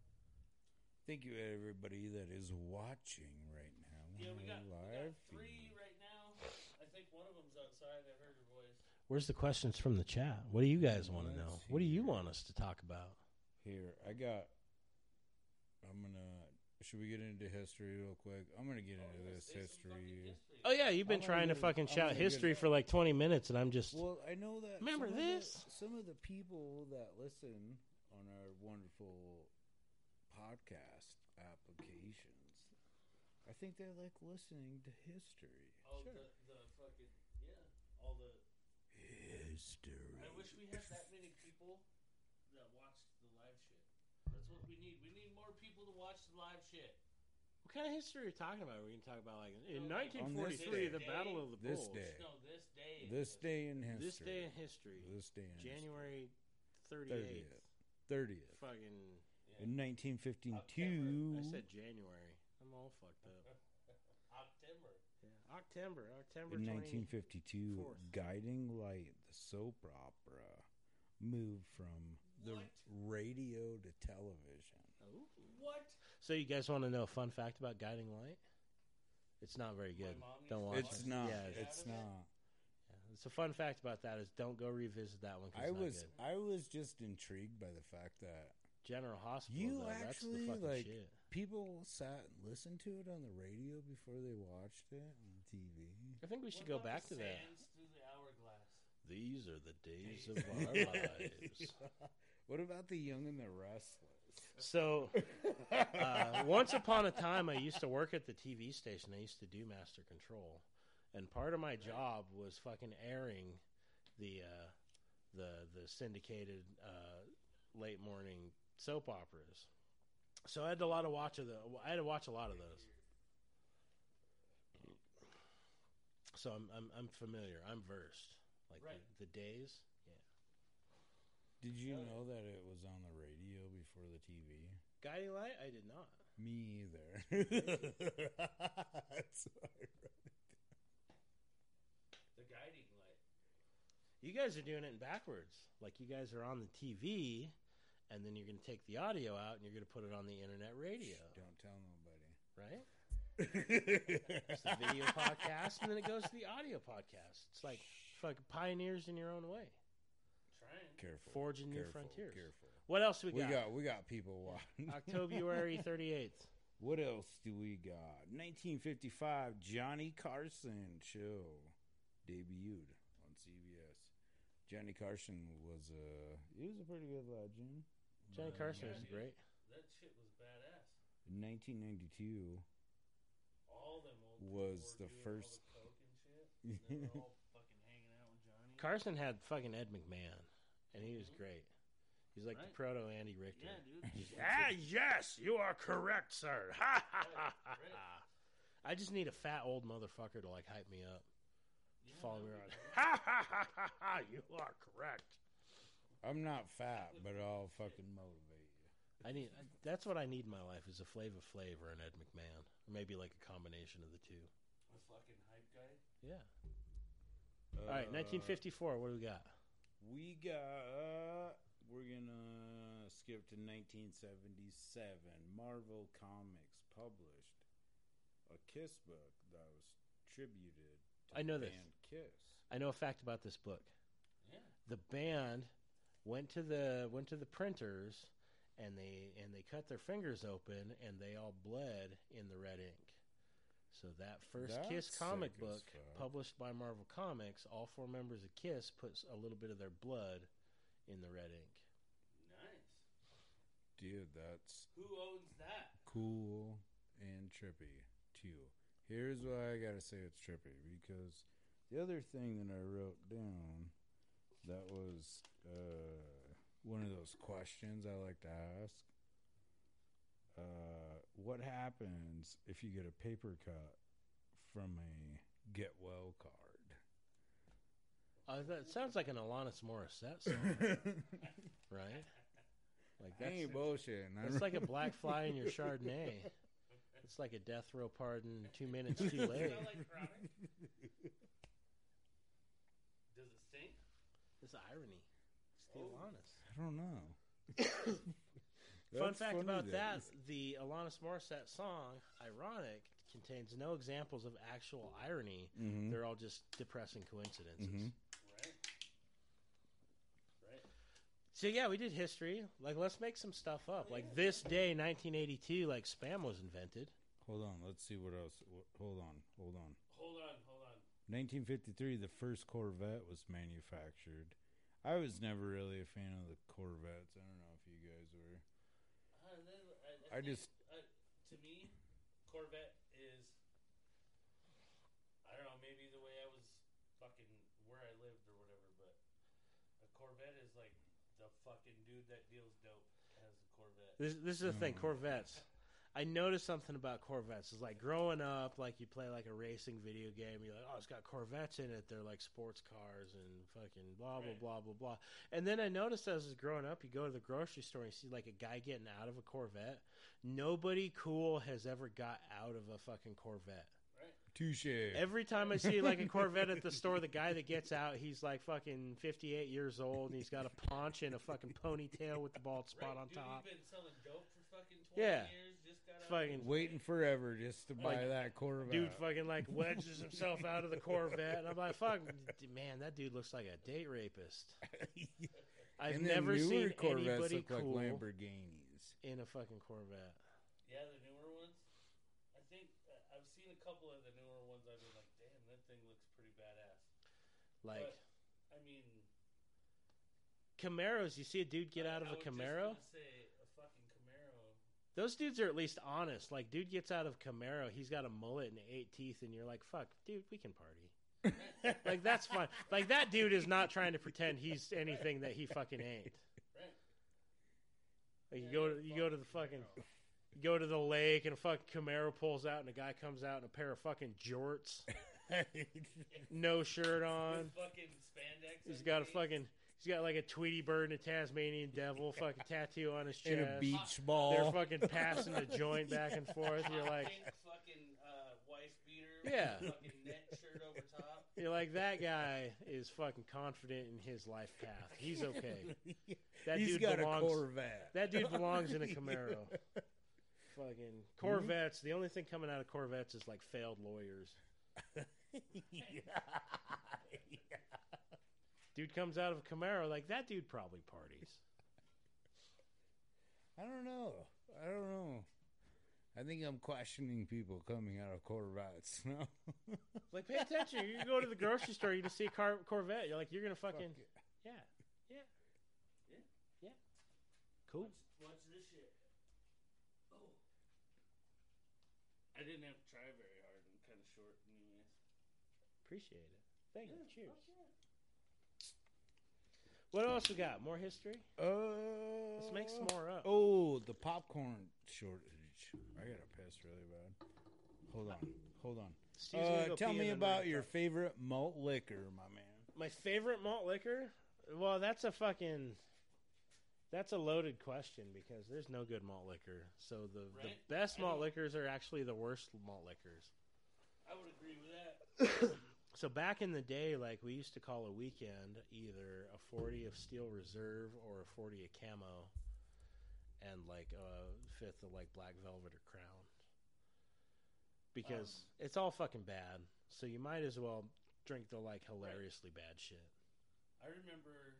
Thank you, everybody that is watching right now. Yeah, we got, we live got three feed. right now. I think one of them's outside. I heard her voice. Where's the questions from the chat? What do you guys want to know? Let's What do you see. want us to talk about? Here, I got. I'm gonna. Should we get into history real quick? I'm gonna get Oh, into yeah, this say some fucking history. history. Oh yeah, you've been I'm trying to gonna- fucking I'm shout gonna history get- for like twenty minutes, and I'm just Well, I know that. Remember some this? Of the, some of the people that listen on our wonderful podcast applications. I think they like listening to history. Oh, sure. the, the fucking, yeah. All the... History. I wish we had that many people that watched the live shit. That's what we need. We need more people to watch the live shit. What kind of history are you talking about? Are we going to talk about, like, in No, like, nineteen forty-three, the day, Battle of the this Bulls? day. No, this day. in This history. day in history. This day in history. This day in January thirty-eighth. thirtieth. Fucking... Yeah. In nineteen fifty-two. I said January. I'm all fucked up. October. Yeah, October. October In twenty nineteen fifty-two, fourth. Guiding Light, the soap opera, moved from the What? radio to television. Oh. What? So you guys want to know a fun fact about Guiding Light? It's not very good. My mom used Don't to watch It's it. not. Yeah, it's Haven't it? not. yeah. It's a fun fact about that is don't go revisit that one. 'Cause I it's not was good. I was just intrigued by the fact that General Hospital. You though, that's actually, the fucking like- shit. people sat and listened to it on the radio before they watched it on T V. I think we What should go about back the to that. sands through the hourglass? These are the days of our lives. What about the Young and the Restless? So, uh, once upon a time, I used to work at the T V station. I used to do Master Control, and part of my job was fucking airing the uh, the the syndicated uh, late morning soap operas. So I had a lot of watch of the. I had to watch a lot of those. So I'm I'm, I'm familiar. I'm versed. Like Right. the, the days. Yeah. Did you know that it was on the radio before the T V? Guiding Light. I did not. Me either. That's ironic. The guiding light. You guys are doing it in backwards. Like you guys are on the T V, and then you're going to take the audio out and you're going to put it on the internet radio, Don't tell nobody. right? It's the video podcast, and then it goes to the audio podcast. It's like fucking pioneers in your own way, Trying. Careful. forging new Careful, frontiers. Careful. What else we We got? got we got people watching. October thirty-eighth. What else do we got? nineteen fifty-five, Johnny Carson show debuted on C B S. Johnny Carson was a he was a pretty good legend. Johnny Carson Yeah, is dude. great. That shit was badass. In nineteen ninety-two, All them old people Was were the doing first- all the coke and shit. And they were all fucking hanging out with Johnny. Carson had fucking Ed McMahon, and he was great. He's like the Right. proto Andy Richter. Yeah, dude. Ah, yes, you are correct, sir. Ha ha ha ha. right. I just need a fat old motherfucker to like hype me up, Yeah, follow that me would around. be Ha ha ha ha ha! You are correct. I'm not fat, but I'll fucking motivate you. I need. That's what I need in my life is a Flava Flav or an Ed McMahon, or maybe like a combination of the two. A fucking hype guy. Yeah. All right, nineteen fifty-four. What do we got? We got. We're gonna skip to nineteen seventy-seven. Marvel Comics published a Kiss book that was tributed to I know the this. band Kiss. I know a fact about this book. Yeah. The band went to the went to the printers, and they and they cut their fingers open, and they all bled in the red ink. So that first That's Kiss comic sick as book, fuck. published by Marvel Comics, all four members of Kiss puts a little bit of their blood in the red ink. Nice. Dude, that's Who owns that? cool and trippy too. Here's why I gotta say it's trippy, because the other thing that I wrote down that was uh, one of those questions I like to ask. Uh, what happens if you get a paper cut from a get well card? Uh, that sounds like an Alanis Morissette song, right? Like I that's ain't bullshitting. It's like a black fly in your Chardonnay. It's like a death row pardon two minutes too Does it late. smell like chronic? Does it stink? It's irony. It's the Oh. Alanis. I don't know. Fun That's fact funny about then. that, the Alanis Morissette song, Ironic, contains no examples of actual irony. Mhm. They're all just depressing coincidences. Mhm. Right. Right. So yeah, we did history. Like, let's make some stuff up. Like this day, nineteen eighty-two, like spam was invented. Hold on. Let's see what else. wh- Hold on. Hold on. Hold on. Hold on. nineteen fifty-three, the first Corvette was manufactured. I was never really a fan of the Corvettes. I don't know if you guys were. I Uh, then, I, I, I think, just- uh, to me, Corvette is. I don't know. Maybe the way I was fucking where I lived or whatever, but a Corvette is like the fucking dude that deals dope has a Corvette. This, this is the thing, Mm. Corvettes. I noticed something about Corvettes. It's like growing up, like you play like a racing video game. You're like, oh, it's got Corvettes in it. They're like sports cars and fucking blah, blah, Right. blah, blah, blah. And then I noticed as I was growing up, you go to the grocery store and you see like a guy getting out of a Corvette. Nobody cool has ever got out of a fucking Corvette. Touche. Every time I see like a Corvette at the store, the guy that gets out, he's like fucking fifty-eight years old and he's got a paunch and a fucking ponytail with the bald spot Right, on dude, top. You've been selling dope for fucking twenty Yeah. years. Just got out Fucking of Waiting forever just to buy Like, that Corvette. Dude fucking like wedges himself out of the Corvette. And I'm like, fuck, man, that dude looks like a date rapist. I've and then never newer seen Corvettes anybody look cool like Lamborghinis. in a fucking Corvette. Yeah, the newer ones. I think uh, I've seen a couple of the newer ones. I've been like, damn, that thing looks pretty badass. Like But, I mean, Camaros, you see a dude get I- out of I a was just Camaro? gonna say a fucking Camaro. Those dudes are at least honest. Like, dude gets out of Camaro, he's got a mullet and eight teeth, and you're like, fuck, dude, we can party. Like, that's fine. Like, that dude is not trying to pretend he's anything that he fucking ain't. Right. Like, you go to, you go to the fucking, you go to the lake, and a fucking Camaro pulls out, and a guy comes out in a pair of fucking jorts, no shirt on. With fucking spandex. He's got a underneath. fucking, he's got like a Tweety bird and a Tasmanian devil fucking tattoo on his chest. In a beach They're ball. fucking passing the joint back and forth. You're like, Pink fucking uh, wife beater. Yeah. With a fucking net shirt over top. you're like, that guy is fucking confident in his life path. He's okay. That He's dude got belongs. a Corvette. That dude belongs in a Camaro. Fucking Corvettes. The only thing coming out of Corvettes is like failed lawyers. Dude comes out of a Camaro, like that dude probably parties. I don't know. I don't know. I think I'm questioning people coming out of Corvettes. No, Like, pay attention. You go to the grocery store, you just see a car- Corvette. You're like, you're gonna fucking Fuck it. yeah, yeah, Yeah. yeah. Cool. Watch, watch this shit. Oh. I didn't have to try very hard. I'm kind of short, anyways. Appreciate it. Thank you. Yeah, Cheers. fuck yeah. What else we got? More history? Uh, Let's make some more up. Oh, the popcorn shortage. I gotta piss really bad. Hold on. Hold on. Steve's gonna Uh, go tell pee me and then we're about gonna your talk. favorite malt liquor, my man. My favorite malt liquor? Well, that's a fucking that's a loaded question because there's no good malt liquor. So the, Right. the best I malt know. liquors are actually the worst malt liquors. I would agree with that. So back in the day, like we used to call a weekend either a forty of Steel Reserve or a forty of Camo, and like a fifth of like Black Velvet or Crown, because Um, it's all fucking bad. So you might as well drink the like hilariously bad shit. I remember.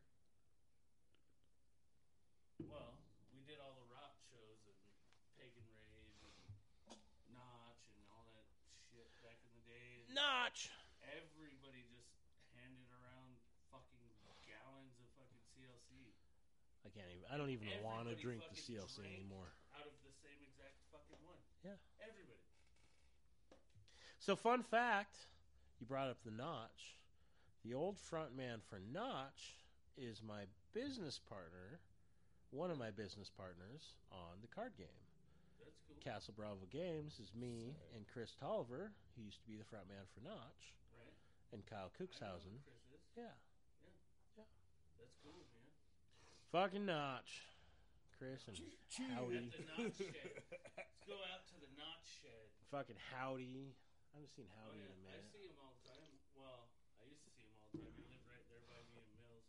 Well, we did all the rock shows and Pagan Rave and Notch and all that shit back in the day. And Notch. everybody just handed around fucking gallons of fucking C L C I can't even. I don't even want to Everybody drink the fucking C L C drank anymore. out of the same exact fucking one. Yeah. Everybody. So, fun fact, you brought up the Notch. The old frontman for Notch is my business partner, one of my business partners on the card game. That's cool. Castle Bravo Games is me and Chris Tolliver, who used to be the frontman for Notch, Right? and Kyle I know Cuxhausen. who Chris is. Yeah. That's cool, man. Fucking Notch. Chris and Howdy. At the Notch Shed. Let's go out to the Notch Shed. Fucking Howdy. I haven't seen Oh, Howdy yeah. in a I minute. see him all the time. Well, I used to see him all the time. He lived right there by me in Mills.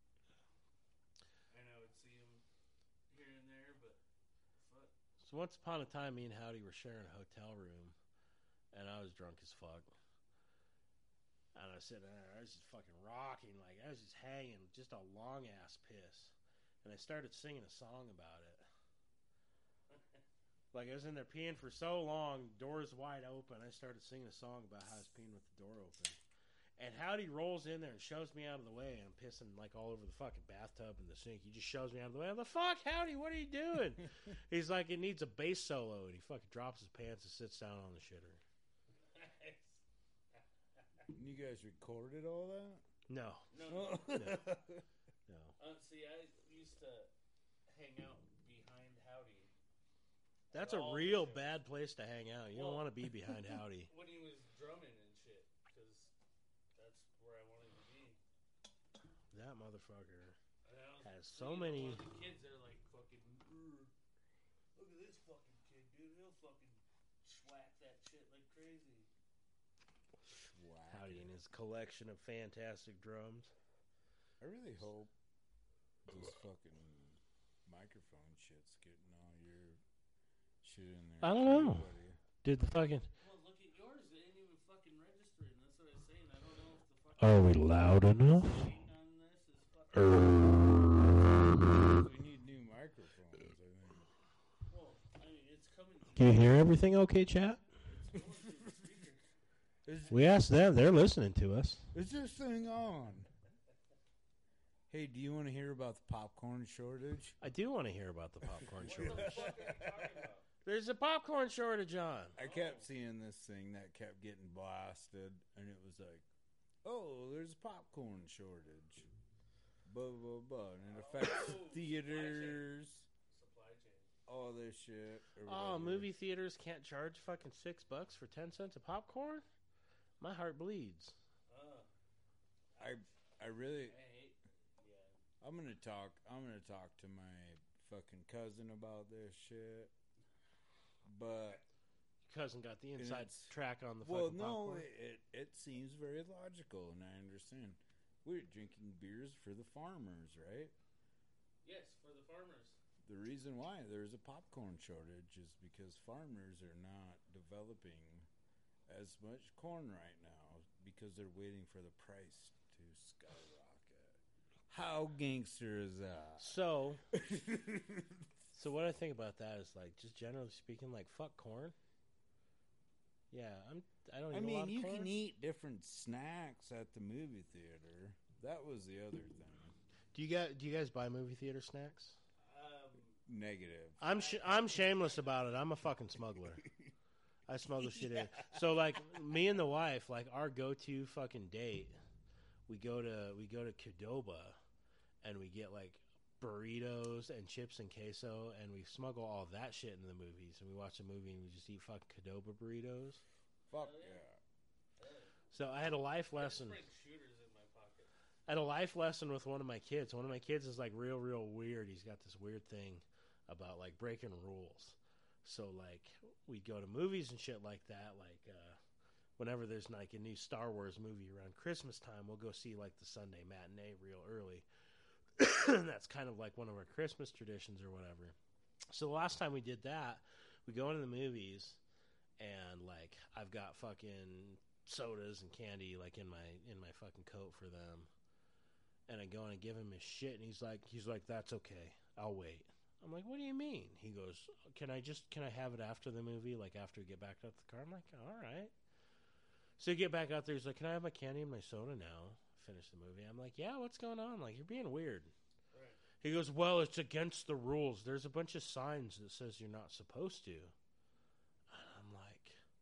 And I would see him here and there, but fuck. So once upon a time, me and Howdy were sharing a hotel room, and I was drunk as fuck. And I was sitting there, I was just fucking rocking, like I was just hanging, just a long ass piss. And I started singing a song about it. Like I was in there peeing for so long, doors wide open. I started singing a song about how I was peeing with the door open. And Howdy rolls in there and shoves me out of the way. And I'm pissing like all over the fucking bathtub and the sink. He just shoves me out of the way. I'm like, fuck, Howdy, what are you doing? He's like, it needs a bass solo. And he fucking drops his pants and sits down on the shitter. You guys recorded all that? No. No, no. No. No. Uh, see, I used to hang out behind Howdy. That's a All real the shows. bad place to hang out. You don't Well- want to be behind Howdy. When he was drumming and shit, because that's where I wanted to be. That motherfucker. And I was Has so seeing many- all the kids, they're like fucking. "Urgh, look at this fucking kid, dude. He'll fucking schwack that shit like crazy." Wow. Howdy and his collection of fantastic drums. I really hope this fucking microphone shit's getting all your shit in there. I don't know. too, buddy. Did the fucking... Well, look at yours. They ain't even fucking registering. That's what I was saying. I don't know if the fucking. Are we loud enough? thing on this is fucking. We need new microphones, I think. Well, I mean, it's coming. Can you hear everything okay, chat? It's going through the speaker. Is, We asked them. They're listening to us. is this thing on? Hey, do you want to hear about the popcorn shortage? I do want to hear about the popcorn What shortage. the fuck are you talking about? There's a popcorn shortage on. I kept seeing this thing that kept getting blasted, and it was like, oh, there's a popcorn shortage. Blah, blah, blah. And it affects Oh, theaters, Supply chain. all this shit. or Oh, whatever. movie theaters can't charge fucking six bucks for ten cents of popcorn? My heart bleeds. Uh, I, I really, I hate. Yeah. I'm gonna talk. I'm gonna talk to my fucking cousin about this shit. But Cousin got the inside it's- track on the well, fucking no, popcorn. it it seems very logical, and I understand. We're drinking beers for the farmers, right? Yes, for the farmers. The reason why there's a popcorn shortage is because farmers are not developing as much corn right now because they're waiting for the price to skyrocket. How gangster is that? So, so what I think about that is like, just generally speaking, like fuck corn. Yeah, I'm. I don't. I Eat a lot mean, of you corn. can eat different snacks at the movie theater. That was the other thing. Do you guys? Do you guys buy movie theater snacks? Um, Negative. I'm. Sh- I'm shameless about it. I'm a fucking smuggler. I smuggle shit in. So like, me and the wife, like our go-to fucking date, we go to we go to Qdoba, and we get like burritos and chips and queso, and we smuggle all that shit into the movies, and we watch a movie and we just eat fucking Qdoba burritos. Fuck Oh, yeah. yeah. So I had a life I lesson. just bring shooters in my pocket. I had a life lesson with one of my kids. One of my kids is like real, real weird. He's got this weird thing about like breaking rules. So like we go to movies and shit like that. Like uh, whenever there's like a new Star Wars movie around Christmas time, we'll go see like the Sunday matinee real early. That's kind of like one of our Christmas traditions or whatever. So the last time we did that, we go into the movies and like I've got fucking sodas and candy like in my in my fucking coat for them. And I go and I give him his shit, and he's like, he's like, that's okay, I'll wait. I'm like, what do you mean? He goes, can I just, can I have it after the movie, like after we get back out the car? I'm like, all right. So you get back out there, he's like, can I have my candy and my soda now? Finish the movie. I'm like, yeah, what's going on? Like, you're being weird. Right. He goes, well, it's against the rules. There's a bunch of signs that says you're not supposed to. And I'm like,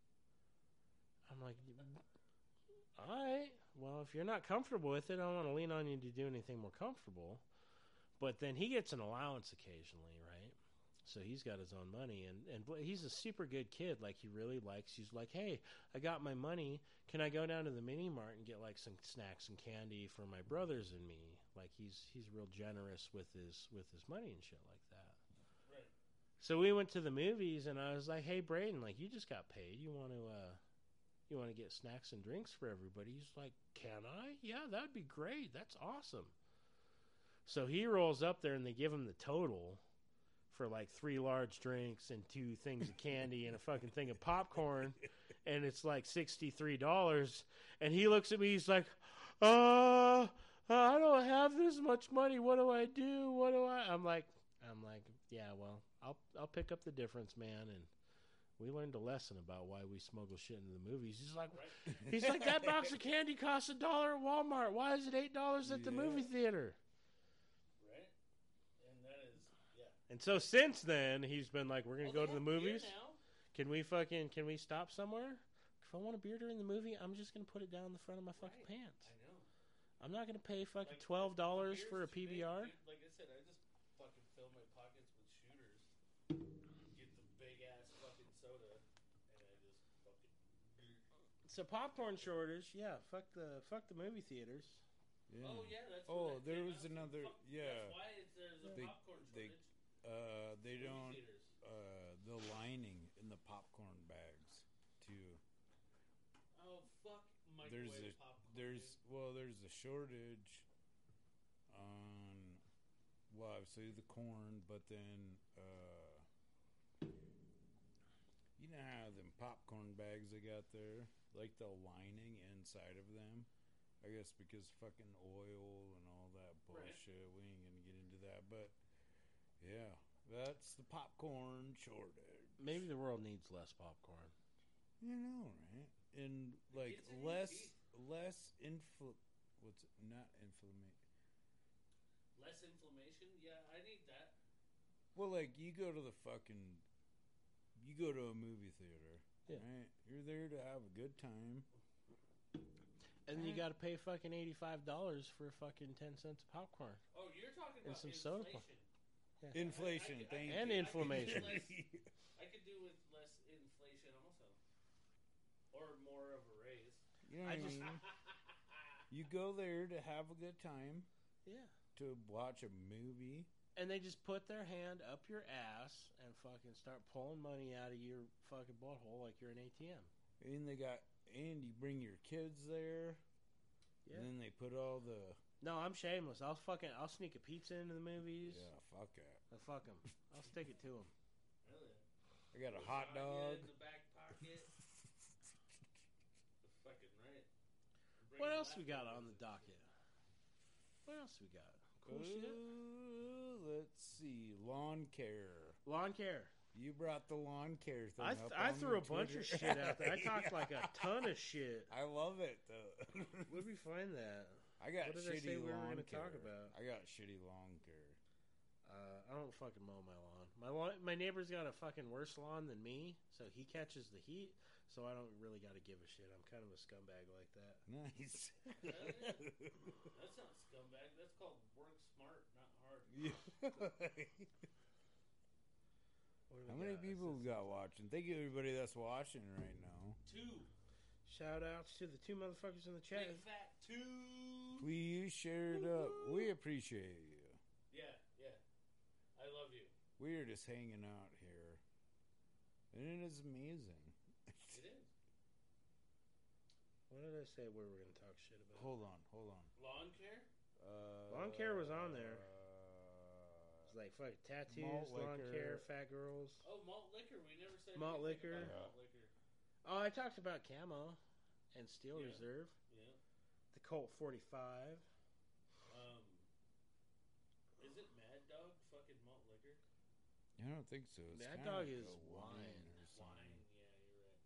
I'm like, all right. Well, if you're not comfortable with it, I don't want to lean on you to do anything more comfortable. But then he gets an allowance occasionally, right? So he's got his own money, and, and he's a super good kid. Like, he really likes, he's like, hey, I got my money. Can I go down to the mini mart and get, like, some snacks and candy for my brothers and me? Like, he's he's real generous with his with his money and shit like that. Right. So we went to the movies, and I was like, hey, Braden, like, you just got paid. You want to, uh, you want to get snacks and drinks for everybody? He's like, can I? Yeah, that'd be great. That's awesome. So he rolls up there, and they give him the total for like three large drinks and two things of candy and a fucking thing of popcorn, and it's like sixty-three dollars. And he looks at me, he's like, uh, I don't have this much money. What do I do? What do I? I'm like, I'm like, yeah, well, I'll I'll pick up the difference, man. And We learned a lesson about why we smuggle shit into the movies. He's like, Right? he's like, that box of candy costs a dollar at Walmart. Why is it eight dollars at the Yeah. movie theater? Right? And that is, yeah. And so since then, he's been like, we're gonna Oh, go they to the have beer movies. now? Can we fucking can we stop somewhere? If I want a beer during the movie, I'm just gonna put it down the front of my fucking Right. pants. I know. I'm not gonna pay fucking Like, twelve dollars the for a beer's too P B R. big, dude. Like I said, I just fucking fill my pockets with shooters, get the big ass fucking soda, and I just fucking. So popcorn shortage, yeah. Fuck the fuck the movie theaters. Yeah. Oh yeah, that's. Oh, where that there came was out from. another- Fuck, yeah. That's why it's, there's a They- popcorn they- shortage. Uh, they Movie don't. theaters. Uh, the lining in the popcorn bags too. Oh fuck, There's microwave a popcorn. there's dude. well there's a shortage on well obviously the corn, but then uh, you know how them popcorn bags they got there, like the lining inside of them. I guess because fucking oil and all that Right. bullshit. We ain't gonna get into that, but yeah, that's the popcorn shortage. Maybe the world needs less popcorn. You know, right? And like gets in your less, teeth. less infl. What's it? Not inflammation. Less inflammation. Yeah, I need that. Well, like you go to the fucking, you go to a movie theater, Yeah. right? You're there to have a good time. And then you Right. got to pay fucking eighty-five dollars for fucking ten cents of popcorn. Oh, you're talking And about some soda inflation. pop- Yeah. Inflation, I- I- I- thank And you. inflammation. I could, do less, I could do with less inflation also, or more of a raise. You know what I I just- mean? You go there to have a good time, Yeah. to watch a movie. And they just put their hand up your ass and fucking start pulling money out of your fucking butthole like you're an A T M. And they got, and you bring your kids there. Yeah. And then they put all the, No, I'm shameless. I'll fucking I'll sneak a pizza into the movies. yeah, fuck it. I'll fuck them. I'll stick it to them. Really? I got a hot Lasagna dog. in the back pocket. The fucking right. Bring What the else we got leftovers on the and docket? What else we got? Cool Ooh, shit. let's see. Lawn care. Lawn care. You brought the lawn care thing I up th- I on threw a the bunch Twitter. of shit out there. I talked Yeah. like a ton of shit. I love it though. Where'd we find that? I got What did I shitty say we were lawn gonna care. talk about? I got shitty lawn care. Uh, I don't fucking mow my lawn. My lawn, my neighbor's got a fucking worse lawn than me, so he catches the heat. So I don't really got to give a shit. I'm kind of a scumbag like that. Nice. That's not scumbag. That's called work smart, not hard. What do we How many got? people we got watching? Thank you, everybody that's watching right now. Two. Shout outs to the two motherfuckers in the chat. Big fat two. Please share it up. We appreciate you. Yeah, yeah. I love you. We are just hanging out here, and it is amazing. It is. What did I say we were going to talk shit about? Hold on, hold on. Lawn care? Uh, Lawn care was on there. Uh, It's like fuck tattoos, Malt lawn liquor. care, fat girls. Oh, malt liquor. We never said Malt anything liquor. about Yeah. malt liquor. Oh, I talked about camo and Steel Yeah. Reserve, Yeah. the Colt forty-five. Um, is it Mad Dog fucking malt liquor? I don't think so. It's Mad kinda Dog like is a wine. or something. Wine. Yeah, you're right.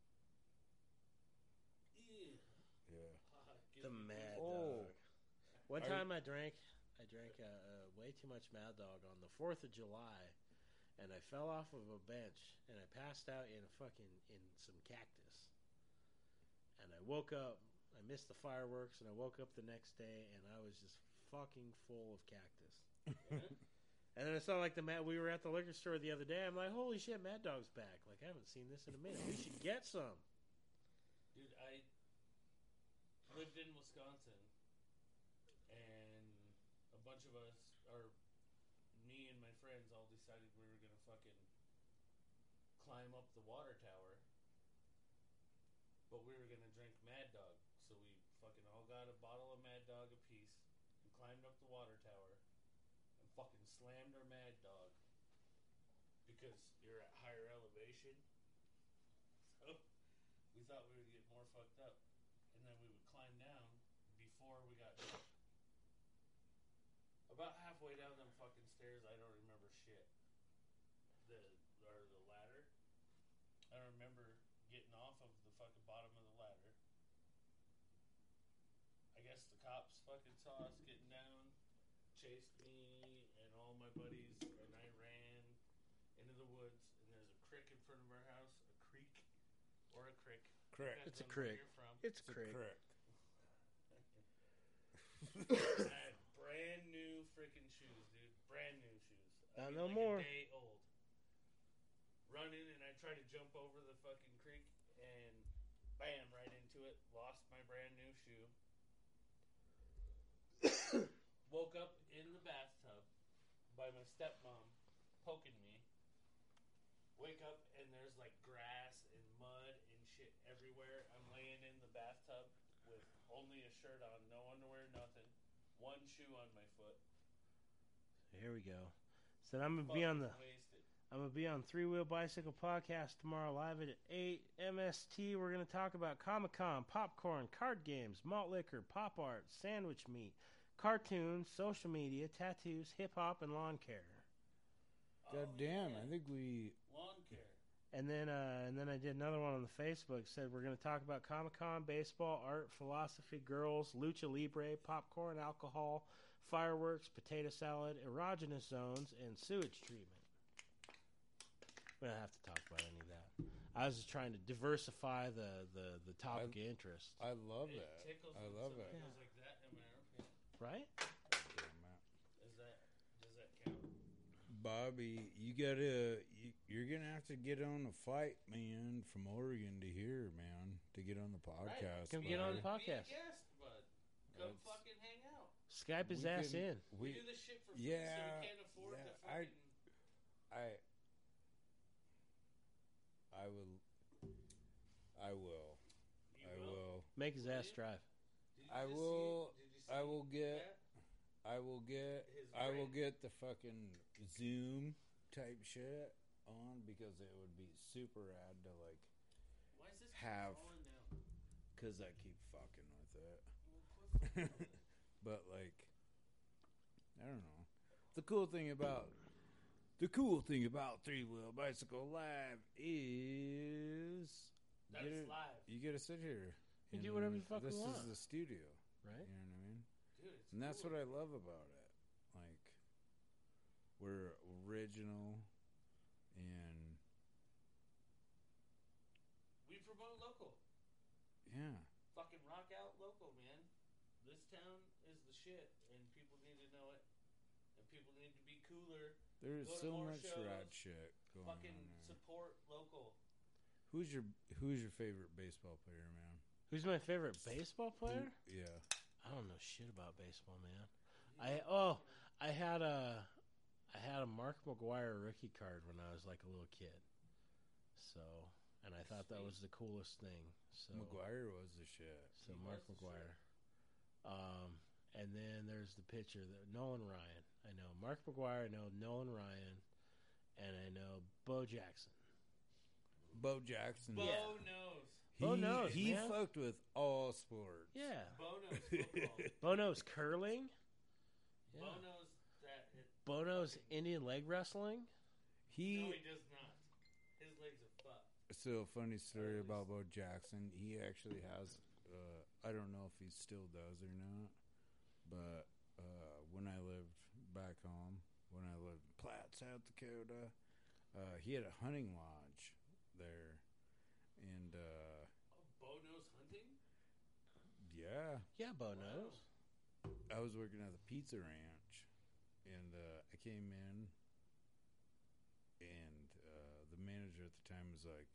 Ew. Yeah. Ah, gives The me Mad Oh. Dog. One I- time I drank, I drank uh, uh, way too much Mad Dog on the Fourth of July, and I fell off of a bench and I passed out in a fucking in some cactus. And I woke up. I missed the fireworks, and I woke up the next day, and I was just fucking full of cactus. And then I saw like the Mad. We were at the liquor store the other day. I'm like, holy shit, Mad Dog's back! Like I haven't seen this in a minute. We should get some. Dude, I lived in Wisconsin, and a bunch of us, or me and my friends, all decided we were gonna fucking climb up the water tower, but we were gonna drink Mad Dog. So we fucking all got a bottle of Mad Dog apiece and climbed up the water tower and fucking slammed our Mad Dog because you're at higher elevation. So we thought we would get more fucked up, and then we would climb down before we got drunk. About halfway down them fucking stairs, I don't remember shit. The or the ladder. I don't remember guess the cops fucking saw us getting down, chased me and all my buddies, and I ran into the woods. And there's a creek in front of our house, a creek or a crick. Crick. It's a Depends on where crick. you're from. It's It's a crick. crick. I had brand new freaking shoes, dude. Brand new shoes. I Not mean, no like more. A day old. Running, and I tried to jump over the fucking creek, and bam, right into it. Lost my brand new shoe. Woke up in the bathtub by my stepmom poking me. Wake up, and there's like grass and mud and shit everywhere. I'm laying in the bathtub with only a shirt on, no underwear, nothing. One shoe on my foot. Here we go. So I'm gonna be on the. Fucking wasted. I'm gonna be on Three Wheel Bicycle Podcast tomorrow, live at eight M S T. We're gonna talk about Comic Con, popcorn, card games, malt liquor, pop art, sandwich meat, cartoons, social media, tattoos, hip hop, and lawn care. God Oh, damn, yeah. I think we. Lawn care. And then, uh, and then I did another one on the Facebook. Said we're gonna talk about Comic Con, baseball, art, philosophy, girls, lucha libre, popcorn, alcohol, fireworks, potato salad, erogenous zones, and sewage treatment. We don't have to talk about any of that. I was just trying to diversify the, the, the topic of interest. I love It that. tickles I when love somebody it. goes like that in America. Right? Damn it. Is that does that count? Bobby, you gotta, you, you're gonna have to get on a flight, man, from Oregon to here, man, to get on the podcast. Come get on buddy. the podcast. Be a guest, bud. Come That's- fucking hang out. Skype his We ass can- in. We, We, do this shit for free, yeah, so we can't afford yeah, to I- fucking. I, I will, I will, You I will, Make his ass drive. Did you I just will- See, did you see I will get, that? I will get, His I will brain. get the fucking Zoom type shit on because it would be super rad to like, Why is this have- falling down? cause I keep fucking with it. Well, quit fucking with it. But like, I don't know. The cool thing about the cool thing about Three Wheel Bicycle Live is That you is get live, you get to sit here. You and do whatever you fucking This want. is the studio, Right? you know what I mean? dude. It's And that's cool. what I love about it. Like, we're original, and we promote local. yeah, Fucking rock out local, man. This town is the shit, and people need to know it. And people need to be cooler. there's Go to so more much shows. rad shit going Fucking on there. support local. Who's your Who's your favorite baseball player, man? Who's my favorite baseball player? Who- yeah. I don't know shit about baseball, man. I oh, I had a I had a Mark McGuire rookie card when I was like a little kid. So, and I thought that Sweet. was the coolest thing. So, McGuire was the shit. so He Mark was the McGuire. Um, and then there's the pitcher, that Nolan Ryan. I know Mark McGuire. I know Nolan Ryan, and I know Bo Jackson. Bo Jackson. Bo Yeah. knows. He, Bo knows, he man. fucked with all sports. Yeah, Bo knows football. Bo knows curling. Yeah. Bo knows that. It, Bo knows Indian leg wrestling. He no, he does not. His legs are fucked. so funny story At about Bo Jackson. He actually has. Uh, I don't know if he still does or not, but uh, when I lived back home, when I lived in Platte, South Dakota, uh, he had a hunting lodge there, and uh, Oh, Bo knows hunting? yeah, Yeah, Bo Wow. knows. I was working at the pizza ranch, and uh, I came in, and uh, the manager at the time was like,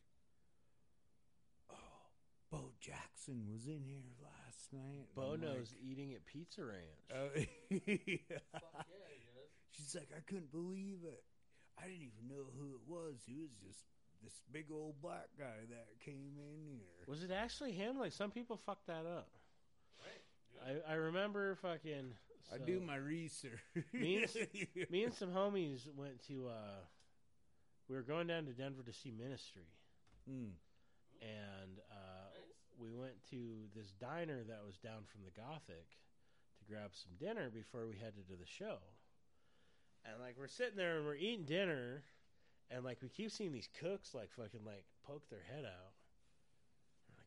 "Oh, Bo Jackson was in here last night." And Bo I'm knows like, eating at Pizza Ranch. Uh, Fuck yeah, he does. She's like, "I couldn't believe it. I didn't even know who it was. He was just this big old black guy that came in here." Was it actually him? Like some people fucked that up. Right. I, I remember fucking. I so- do my research. Me and, me and some homies went to. uh We were going down to Denver to see Ministry, Mm. and uh, Nice. we went to this diner that was down from the Gothic to grab some dinner before we headed to the show. And like we're sitting there and we're eating dinner, and like we keep seeing these cooks like fucking like poke their head out. We're like,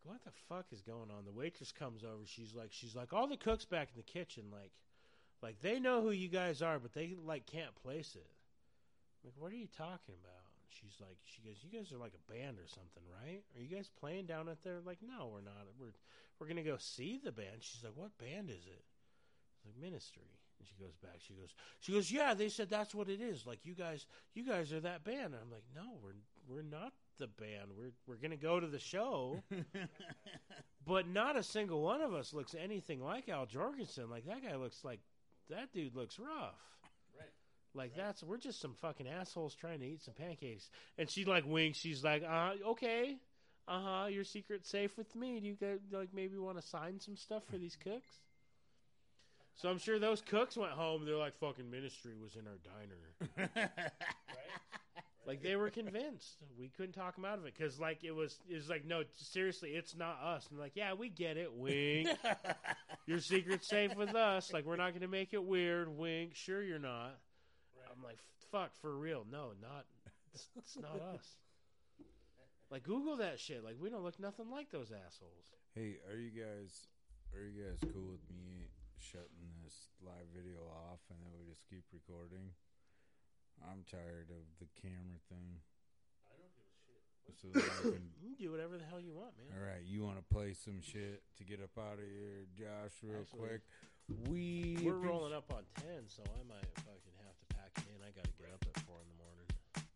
what the fuck is going on? The waitress comes over. She's like, she's like, all the cooks back in the kitchen, like, like they know who you guys are, but they like can't place it. I'm like, what are you talking about? She's like, she goes, you guys are like a band or something, right? Are you guys playing down at there? Like, no, we're not. We're we're gonna go see the band. She's like, what band is it? I was like, Ministry. And she goes back. She goes, she goes, yeah. They said that's what it is. Like, you guys, you guys are that band. And I'm like, no, we're we're not the band. We're we're gonna go to the show, but not a single one of us looks anything like Al Jorgensen. Like, that guy looks like that dude looks rough. Right. Like, right. That's we're just some fucking assholes trying to eat some pancakes. And she like winks. She's like, uh, okay, uh huh. Your secret's safe with me. Do you guys like maybe want to sign some stuff for these cooks? So I'm sure those cooks went home. They're like, fucking Ministry was in our diner. Right? Like, they were convinced. We couldn't talk them out of it. Because, like, it was, it was like, no, seriously, it's not us. And like, yeah, we get it. Wink. Your secret's safe with us. Like, we're not going to make it weird. Wink. Sure you're not. Right. I'm like, fuck, for real. No, not, it's, it's not us. Like, Google that shit. Like, we don't look nothing like those assholes. Hey, are you guys, are you guys cool with me shutting this live video off and then we just keep recording? I'm tired of the camera thing. I don't give a shit. So that I can, You can do whatever the hell you want, man. all right, you want to play some shit to get up out of here, Josh, real Absolutely. quick? We We're rolling up on ten, so I might fucking have to pack it in. I got to get up at four in the morning.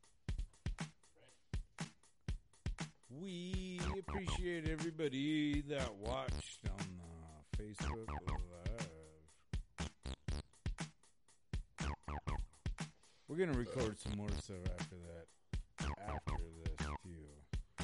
We appreciate everybody that watched on the Facebook Live. We're gonna record some more stuff after that. After this, too.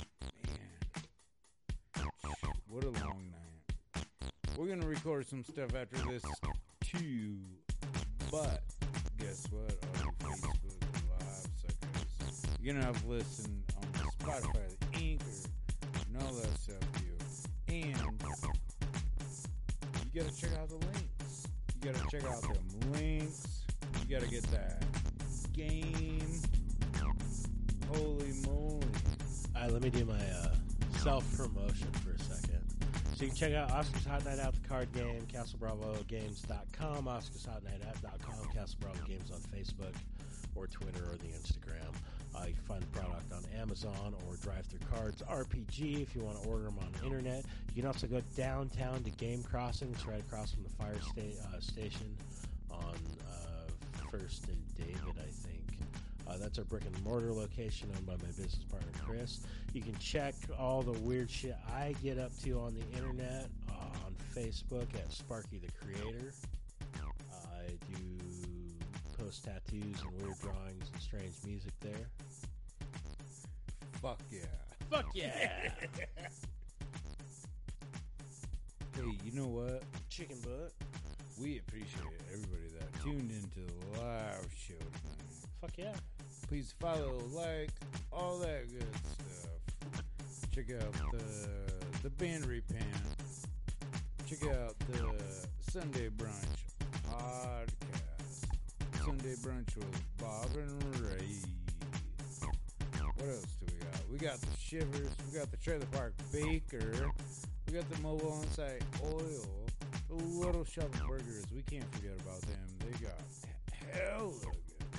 Man, what a long night. We're gonna record some stuff after this too. But guess what? All you Facebook Live suckers, you're gonna have to listen on Spotify, the Anchor, and all that stuff too. And you gotta check out the links. You gotta check out them links. You gotta get that game. Holy moly. All right, let me do my uh, self-promotion for a second. So you can check out Oscar's Hot Night Out, the card game, castle bravo games dot com, oscars hot night out dot com, Castle Bravo Games on Facebook or Twitter or the Instagram. Uh, you can find the product on Amazon or Drive Thru Cards R P G if you want to order them on the internet. You can also go downtown to Game Crossing. It's right across from the fire sta- uh, station on uh, First and David, I think. Uh, that's our brick and mortar location owned by my business partner, Chris. You can check all the weird shit I get up to on the internet uh, on Facebook at Sparky the Creator. I do post tattoos and weird drawings and strange music there. Fuck yeah. Fuck yeah! Hey, you know what? Chicken butt. We appreciate everybody that tuned into the live show tonight. Fuck yeah. Please follow, like, all that good stuff. Check out the the band Repent. Check out the Sunday Brunch podcast. Sunday Brunch with Bob and Ray. What else do we got? We got the Shivers. We got the Trailer Park Baker. We got the Mobile On-Site Oil. The Little Shop of Burgers. We can't forget about them. They got hella good.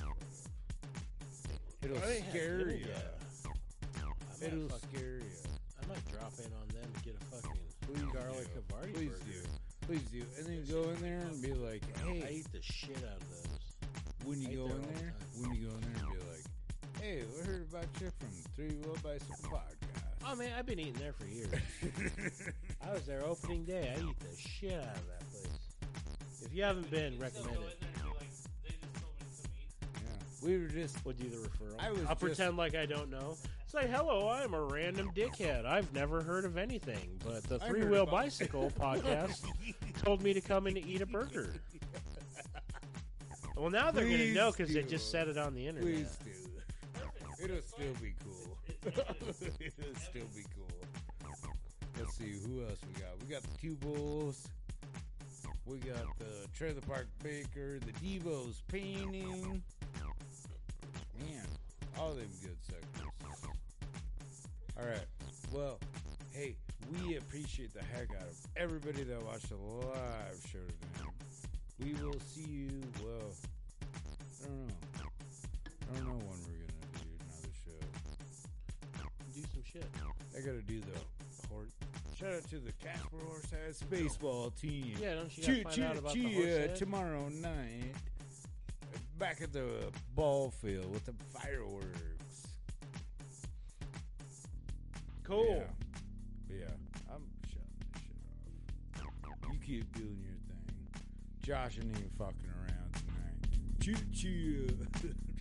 It'll scare you. It'll fucking, scare you. I might drop in on them and get a fucking Please garlic do. Havarti Please burger. do. Please do. And then go in there and be like, I hey, eat the shit out of those. when you I eat go there in all the there, time. when you go in there and be like, hey, we heard about you from Three Wheel Bicycle Podcast. Oh man, I've been eating there for years. I was there opening day. I eat the shit out of that place. If you haven't been, You can still recommend go it. in there and be like, they just told me to come eat. Yeah. We were just, We'll do the referral. I was I'll just- pretend like I don't know. Say hello. I'm a random dickhead. I've never heard of anything, but the I Three heard Wheel about- Bicycle podcast told me to come in to eat a burger. Well, now they're going to Please know because they do. just said it on the internet. please do. It'll still be cool. It'll still be cool. Let's see, who else we got? We got the Two Bulls. We got the Trailer Park Baker, the Devo's Painting. Man, all them good sectors. All right. Well, Hey, we appreciate the heck out of everybody that watched the live show tonight. We will see you, well, I don't know. I don't know when we're going to do another show. Do some shit. I got to do the horse. Shout out to the Casper Horseheads baseball team. Yeah, don't you Choo gotta find choo out about the choo Horseheads? tomorrow night. Back at the ball field with the fireworks. Cool. Yeah. yeah. I'm shutting this shit off. You keep doing your thing. Josh ain't even fucking around tonight. Choo choo.